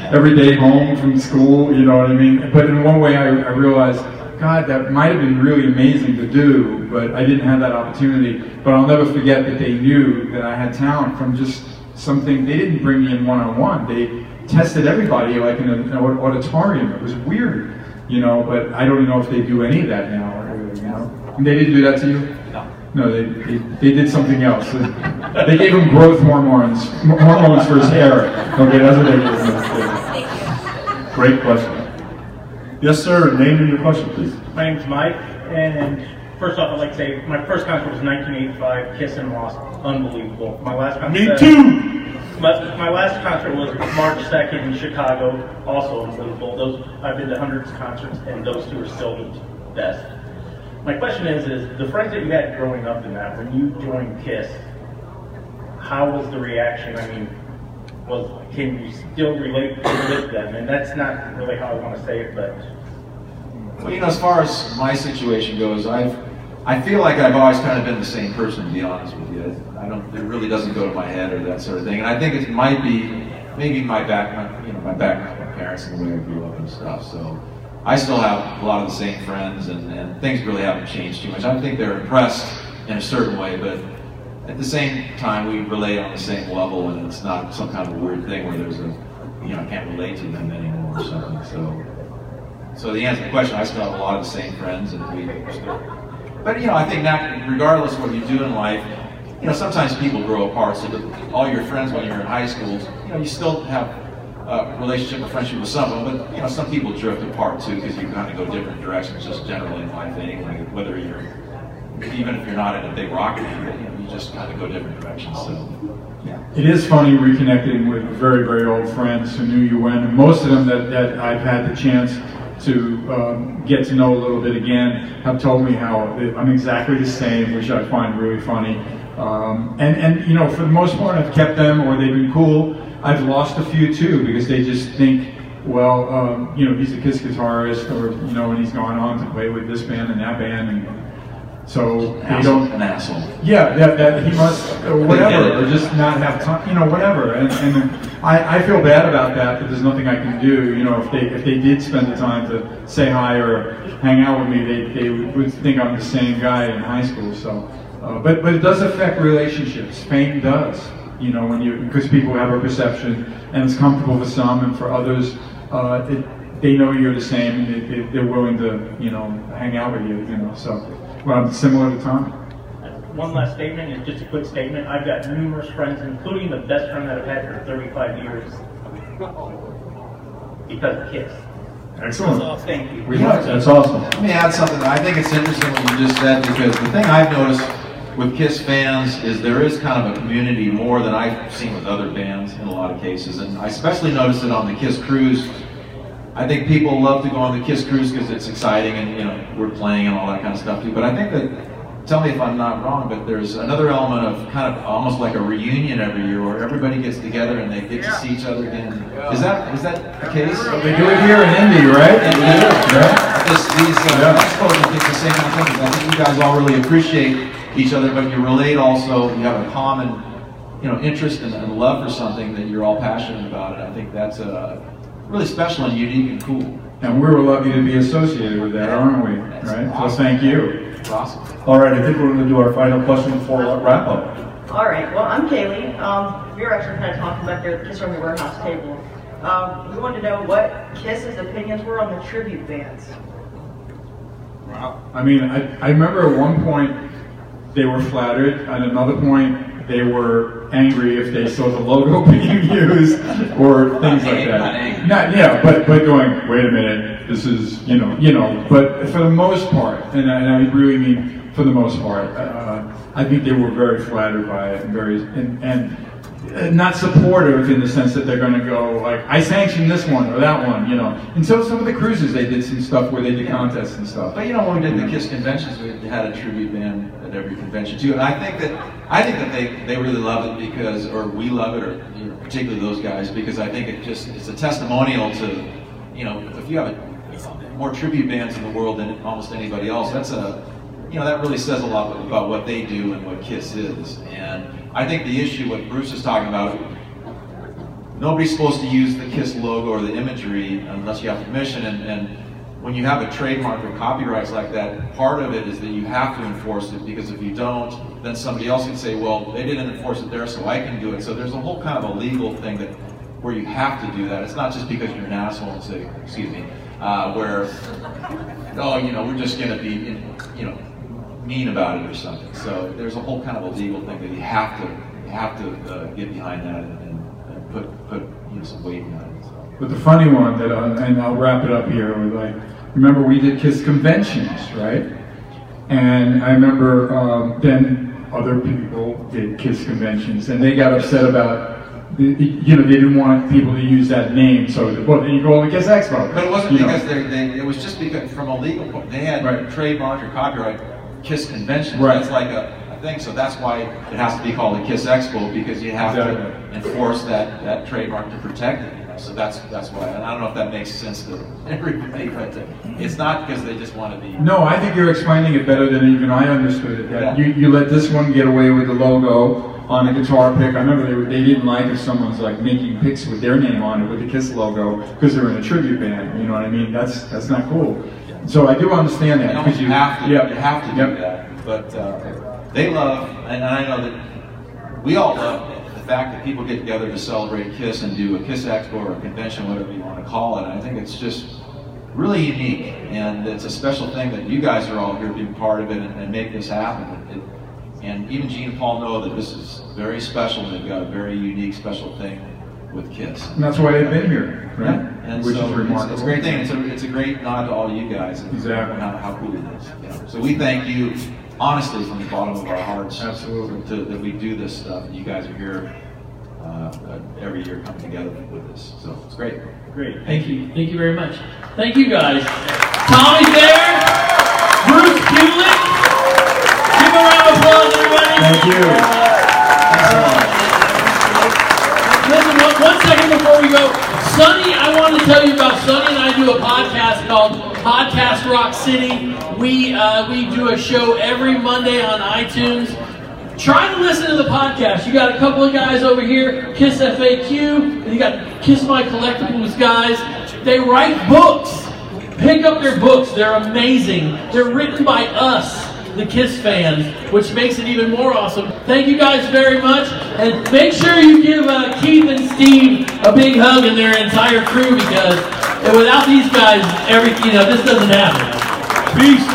every day home from school, you know what I mean? But in one way I, I realized, God, that might have been really amazing to do, but I didn't have that opportunity. But I'll never forget that they knew that I had talent from just something. They didn't bring me in one-on-one. They tested everybody like in an auditorium. It was weird, you know, but I don't know if they do any of that now. Or, you know? And they didn't do that to you? No. No, they, they, they did something else. They gave him growth hormones, hormones for his hair. Okay, that's what they did. Great question. Yes, sir. Name and your question, please. My name's Mike, and first off, I'd like to say my first concert was nineteen eighty-five, Kiss and Lost. Unbelievable. My last concert. Me too. My, my last concert was March second in Chicago, also unbelievable. Those I've been to hundreds of concerts, and those two are still the best. My question is, is the friends that you had growing up in that, when you joined Kiss, how was the reaction? I mean, was can you still relate with them? And that's not really how I want to say it, but. Well, you know, as far as my situation goes, I've, I feel like I've always kind of been the same person, to be honest with you. I don't, it really doesn't go to my head or that sort of thing. And I think it might be, maybe my background, you know, my background, my parents and the way I grew up and stuff. So I still have a lot of the same friends, and, and things really haven't changed too much. I think they're impressed in a certain way, but at the same time, we relate on the same level, and it's not some kind of a weird thing where there's a, you know, I can't relate to them anymore or something. So. So the answer to the question, I still have a lot of the same friends, and we still, but you know, I think that regardless of what you do in life, you know, sometimes people grow apart, so that all your friends when you're in high school, you know, you still have a relationship or friendship with some of them, but you know, some people drift apart too, because you kind of go different directions just generally in life anyway, whether you're, even if you're not in a big rock band, you know, you just kind of go different directions, so. Yeah. It is funny reconnecting with very, very old friends who knew you when, and most of them that, that I've had the chance to um, get to know a little bit again have told me how I'm exactly the same, which I find really funny. Um, and, and, you know, for the most part, I've kept them, or they've been cool. I've lost a few, too, because they just think, well, um, you know, he's a Kiss guitarist, or, you know, and he's gone on to play with this band and that band, and so they don't. An asshole. Yeah, that, that he must, or whatever, or just not have time, you know, whatever. And, and I, I feel bad about that, but there's nothing I can do. You know, if they if they did spend the time to say hi or hang out with me, they they would think I'm the same guy in high school. So, uh, but but it does affect relationships. Fame does. You know, when you because people have a perception, and it's comfortable for some, and for others, uh, it, they know you're the same, and they, they, they're willing to, you know, hang out with you. You know, so. Well, similar to Tom. One last statement, and just a quick statement. I've got numerous friends, including the best friend that I've had for thirty-five years, because of Kiss. Excellent. So, thank you. We like That's awesome. Let me add something. I think it's interesting what you just said, because the thing I've noticed with Kiss fans is there is kind of a community more than I've seen with other bands in a lot of cases, and I especially noticed it on the Kiss Cruise. I think people love to go on the Kiss Cruise because it's exciting, and you know, we're playing and all that kind of stuff too. But I think that, tell me if I'm not wrong, but there's another element of kind of almost like a reunion every year where everybody gets together and they get to see each other again. Is that is that the case? They do it here in Indy, right? And, yeah. Right? This, these uh, expos and get the same kind of things. I think you guys all really appreciate each other, but you relate also. You have a common, you know, interest and, and love for something that you're all passionate about, and I think that's a really special and unique and cool. And we're lucky to be associated with that, aren't we? That's right? Awesome. So thank you. It's awesome. All right, I think we're going to do our final question before we wrap up. All right, well, I'm Kaylee. Um, we were actually kind of talking about the Kiss Army Warehouse table. Um, we wanted to know what Kiss's opinions were on the tribute bands. Wow. I mean, I, I remember at one point they were flattered, at another point they were angry if they saw the logo being used, or things like that. Not, yeah, but but going, wait a minute, this is, you know, you know. But for the most part, and I, and I really mean for the most part, uh, I think they were very flattered by it, and very and, and not supportive in the sense that they're going to go like, I sanction this one or that one, you know. And so some of the cruises they did some stuff where they did contests and stuff. But you know, when we did the Kiss conventions, we had a tribute band at every convention too, and I think that I think that they they really love it because, or we love it, or you know, particularly those guys, because I think it just it's a testimonial to, you know, if you have a, more tribute bands in the world than almost anybody else, that's a, you know, that really says a lot about what they do and what Kiss is. And I think the issue, what Bruce is talking about, nobody's supposed to use the KISS logo or the imagery unless you have permission. And, and when you have a trademark or copyrights like that, part of it is that you have to enforce it, because if you don't, then somebody else can say, well, they didn't enforce it there, so I can do it. So there's a whole kind of a legal thing that where you have to do that. It's not just because you're an asshole and say, excuse me, uh, where, oh, you know, we're just going to be, you know, mean about it or something. So there's a whole kind of a legal thing that you have to, you have to uh, get behind that and, and, and put, put you know, some weight behind it. So. But the funny one that, uh, and I'll wrap it up here with like, remember we did KISS conventions, right? And I remember um, then other people did KISS conventions, and they got upset about, you know, they didn't want people to use that name, so well, then you go to KISS Expo. But it wasn't you because know. they, they, it was just because from a legal point, they had right. trademark or copyright KISS conventions. Right. That's like a, a thing, so that's why it has to be called a KISS Expo, because you have exactly. to enforce that, that trademark to protect it. You know? So that's that's why, and I don't know if that makes sense to everybody, but it's not because they just want to be. No, I think you're explaining it better than even I understood it. That Yeah. you, you let this one get away with the logo on a guitar pick. I remember they, were, they didn't like if someone's like making picks with their name on it with the KISS logo because they're in a tribute band. You know what I mean? That's that's not cool. So I do understand that. You because don't have to. Yep. You have to do Yep. that. But uh, they love, and I know that we all love the fact that people get together to celebrate KISS and do a KISS Expo or a convention, whatever you want to call it. And I think it's just really unique, and it's a special thing that you guys are all here being part of it and, and make this happen. It, and even Gene and Paul know that this is very special, and they've got a very unique, special thing with KISS. And that's why they've been here, right? Yeah. And Which so is it's, remarkable. it's a great thing. It's a, it's a great nod to all you guys. And exactly. How, how cool it is. You know? So we thank you, honestly, from the bottom of our hearts. Absolutely. To, that we do this stuff. You guys are here uh, every year coming together with us. So it's great. Great. Thank you. Thank you very much. Thank you guys. Tommy Thayer, Bruce Kulick. Give a round of applause, everybody. Thank you. Thanks a lot. Listen, one, one second before we go. Sonny, I wanted to tell you about Sonny and I do a podcast called Podcast Rock City. We uh, we do a show every Monday on iTunes. Try to listen to the podcast. You got a couple of guys over here, KISS F A Q, and you got Kiss My Collectibles guys. They write books. Pick up their books. They're amazing. They're written by us, the KISS fans, which makes it even more awesome. Thank you guys very much, and make sure you give uh, Keith and Steve a big hug and their entire crew, because without these guys, every you know this doesn't happen. Peace.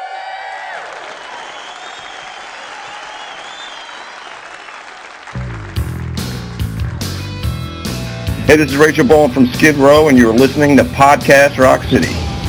Hey, this is Rachel Bowen from Skid Row, and you're listening to Podcast Rock City.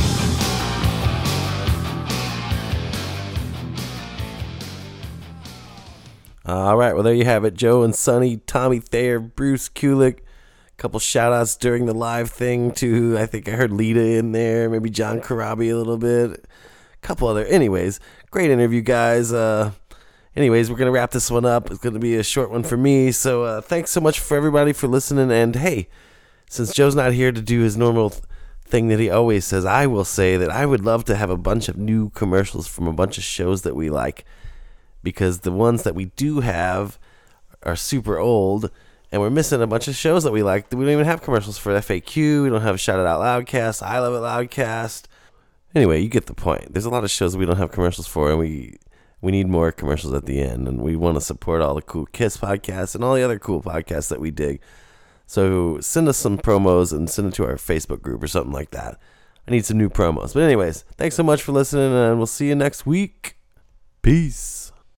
All right, well, there you have it. Joe and Sonny, Tommy Thayer, Bruce Kulick. A couple shout-outs during the live thing to, I think I heard Lita in there, maybe John Corabi a little bit. A couple other. Anyways, great interview, guys. Uh, anyways, we're going to wrap this one up. It's going to be a short one for me. So uh, thanks so much for everybody for listening. And, hey, since Joe's not here to do his normal th- thing that he always says, I will say that I would love to have a bunch of new commercials from a bunch of shows that we like, because the ones that we do have are super old, and we're missing a bunch of shows that we like. We don't even have commercials for F A Q. We don't have Shout It Out Loudcast, I Love It Loudcast. Anyway, you get the point. There's a lot of shows that we don't have commercials for, and we we need more commercials at the end, and we want to support all the cool KISS podcasts and all the other cool podcasts that we dig. So send us some promos and send it to our Facebook group or something like that. I need some new promos. But anyways, thanks so much for listening, and we'll see you next week. Peace.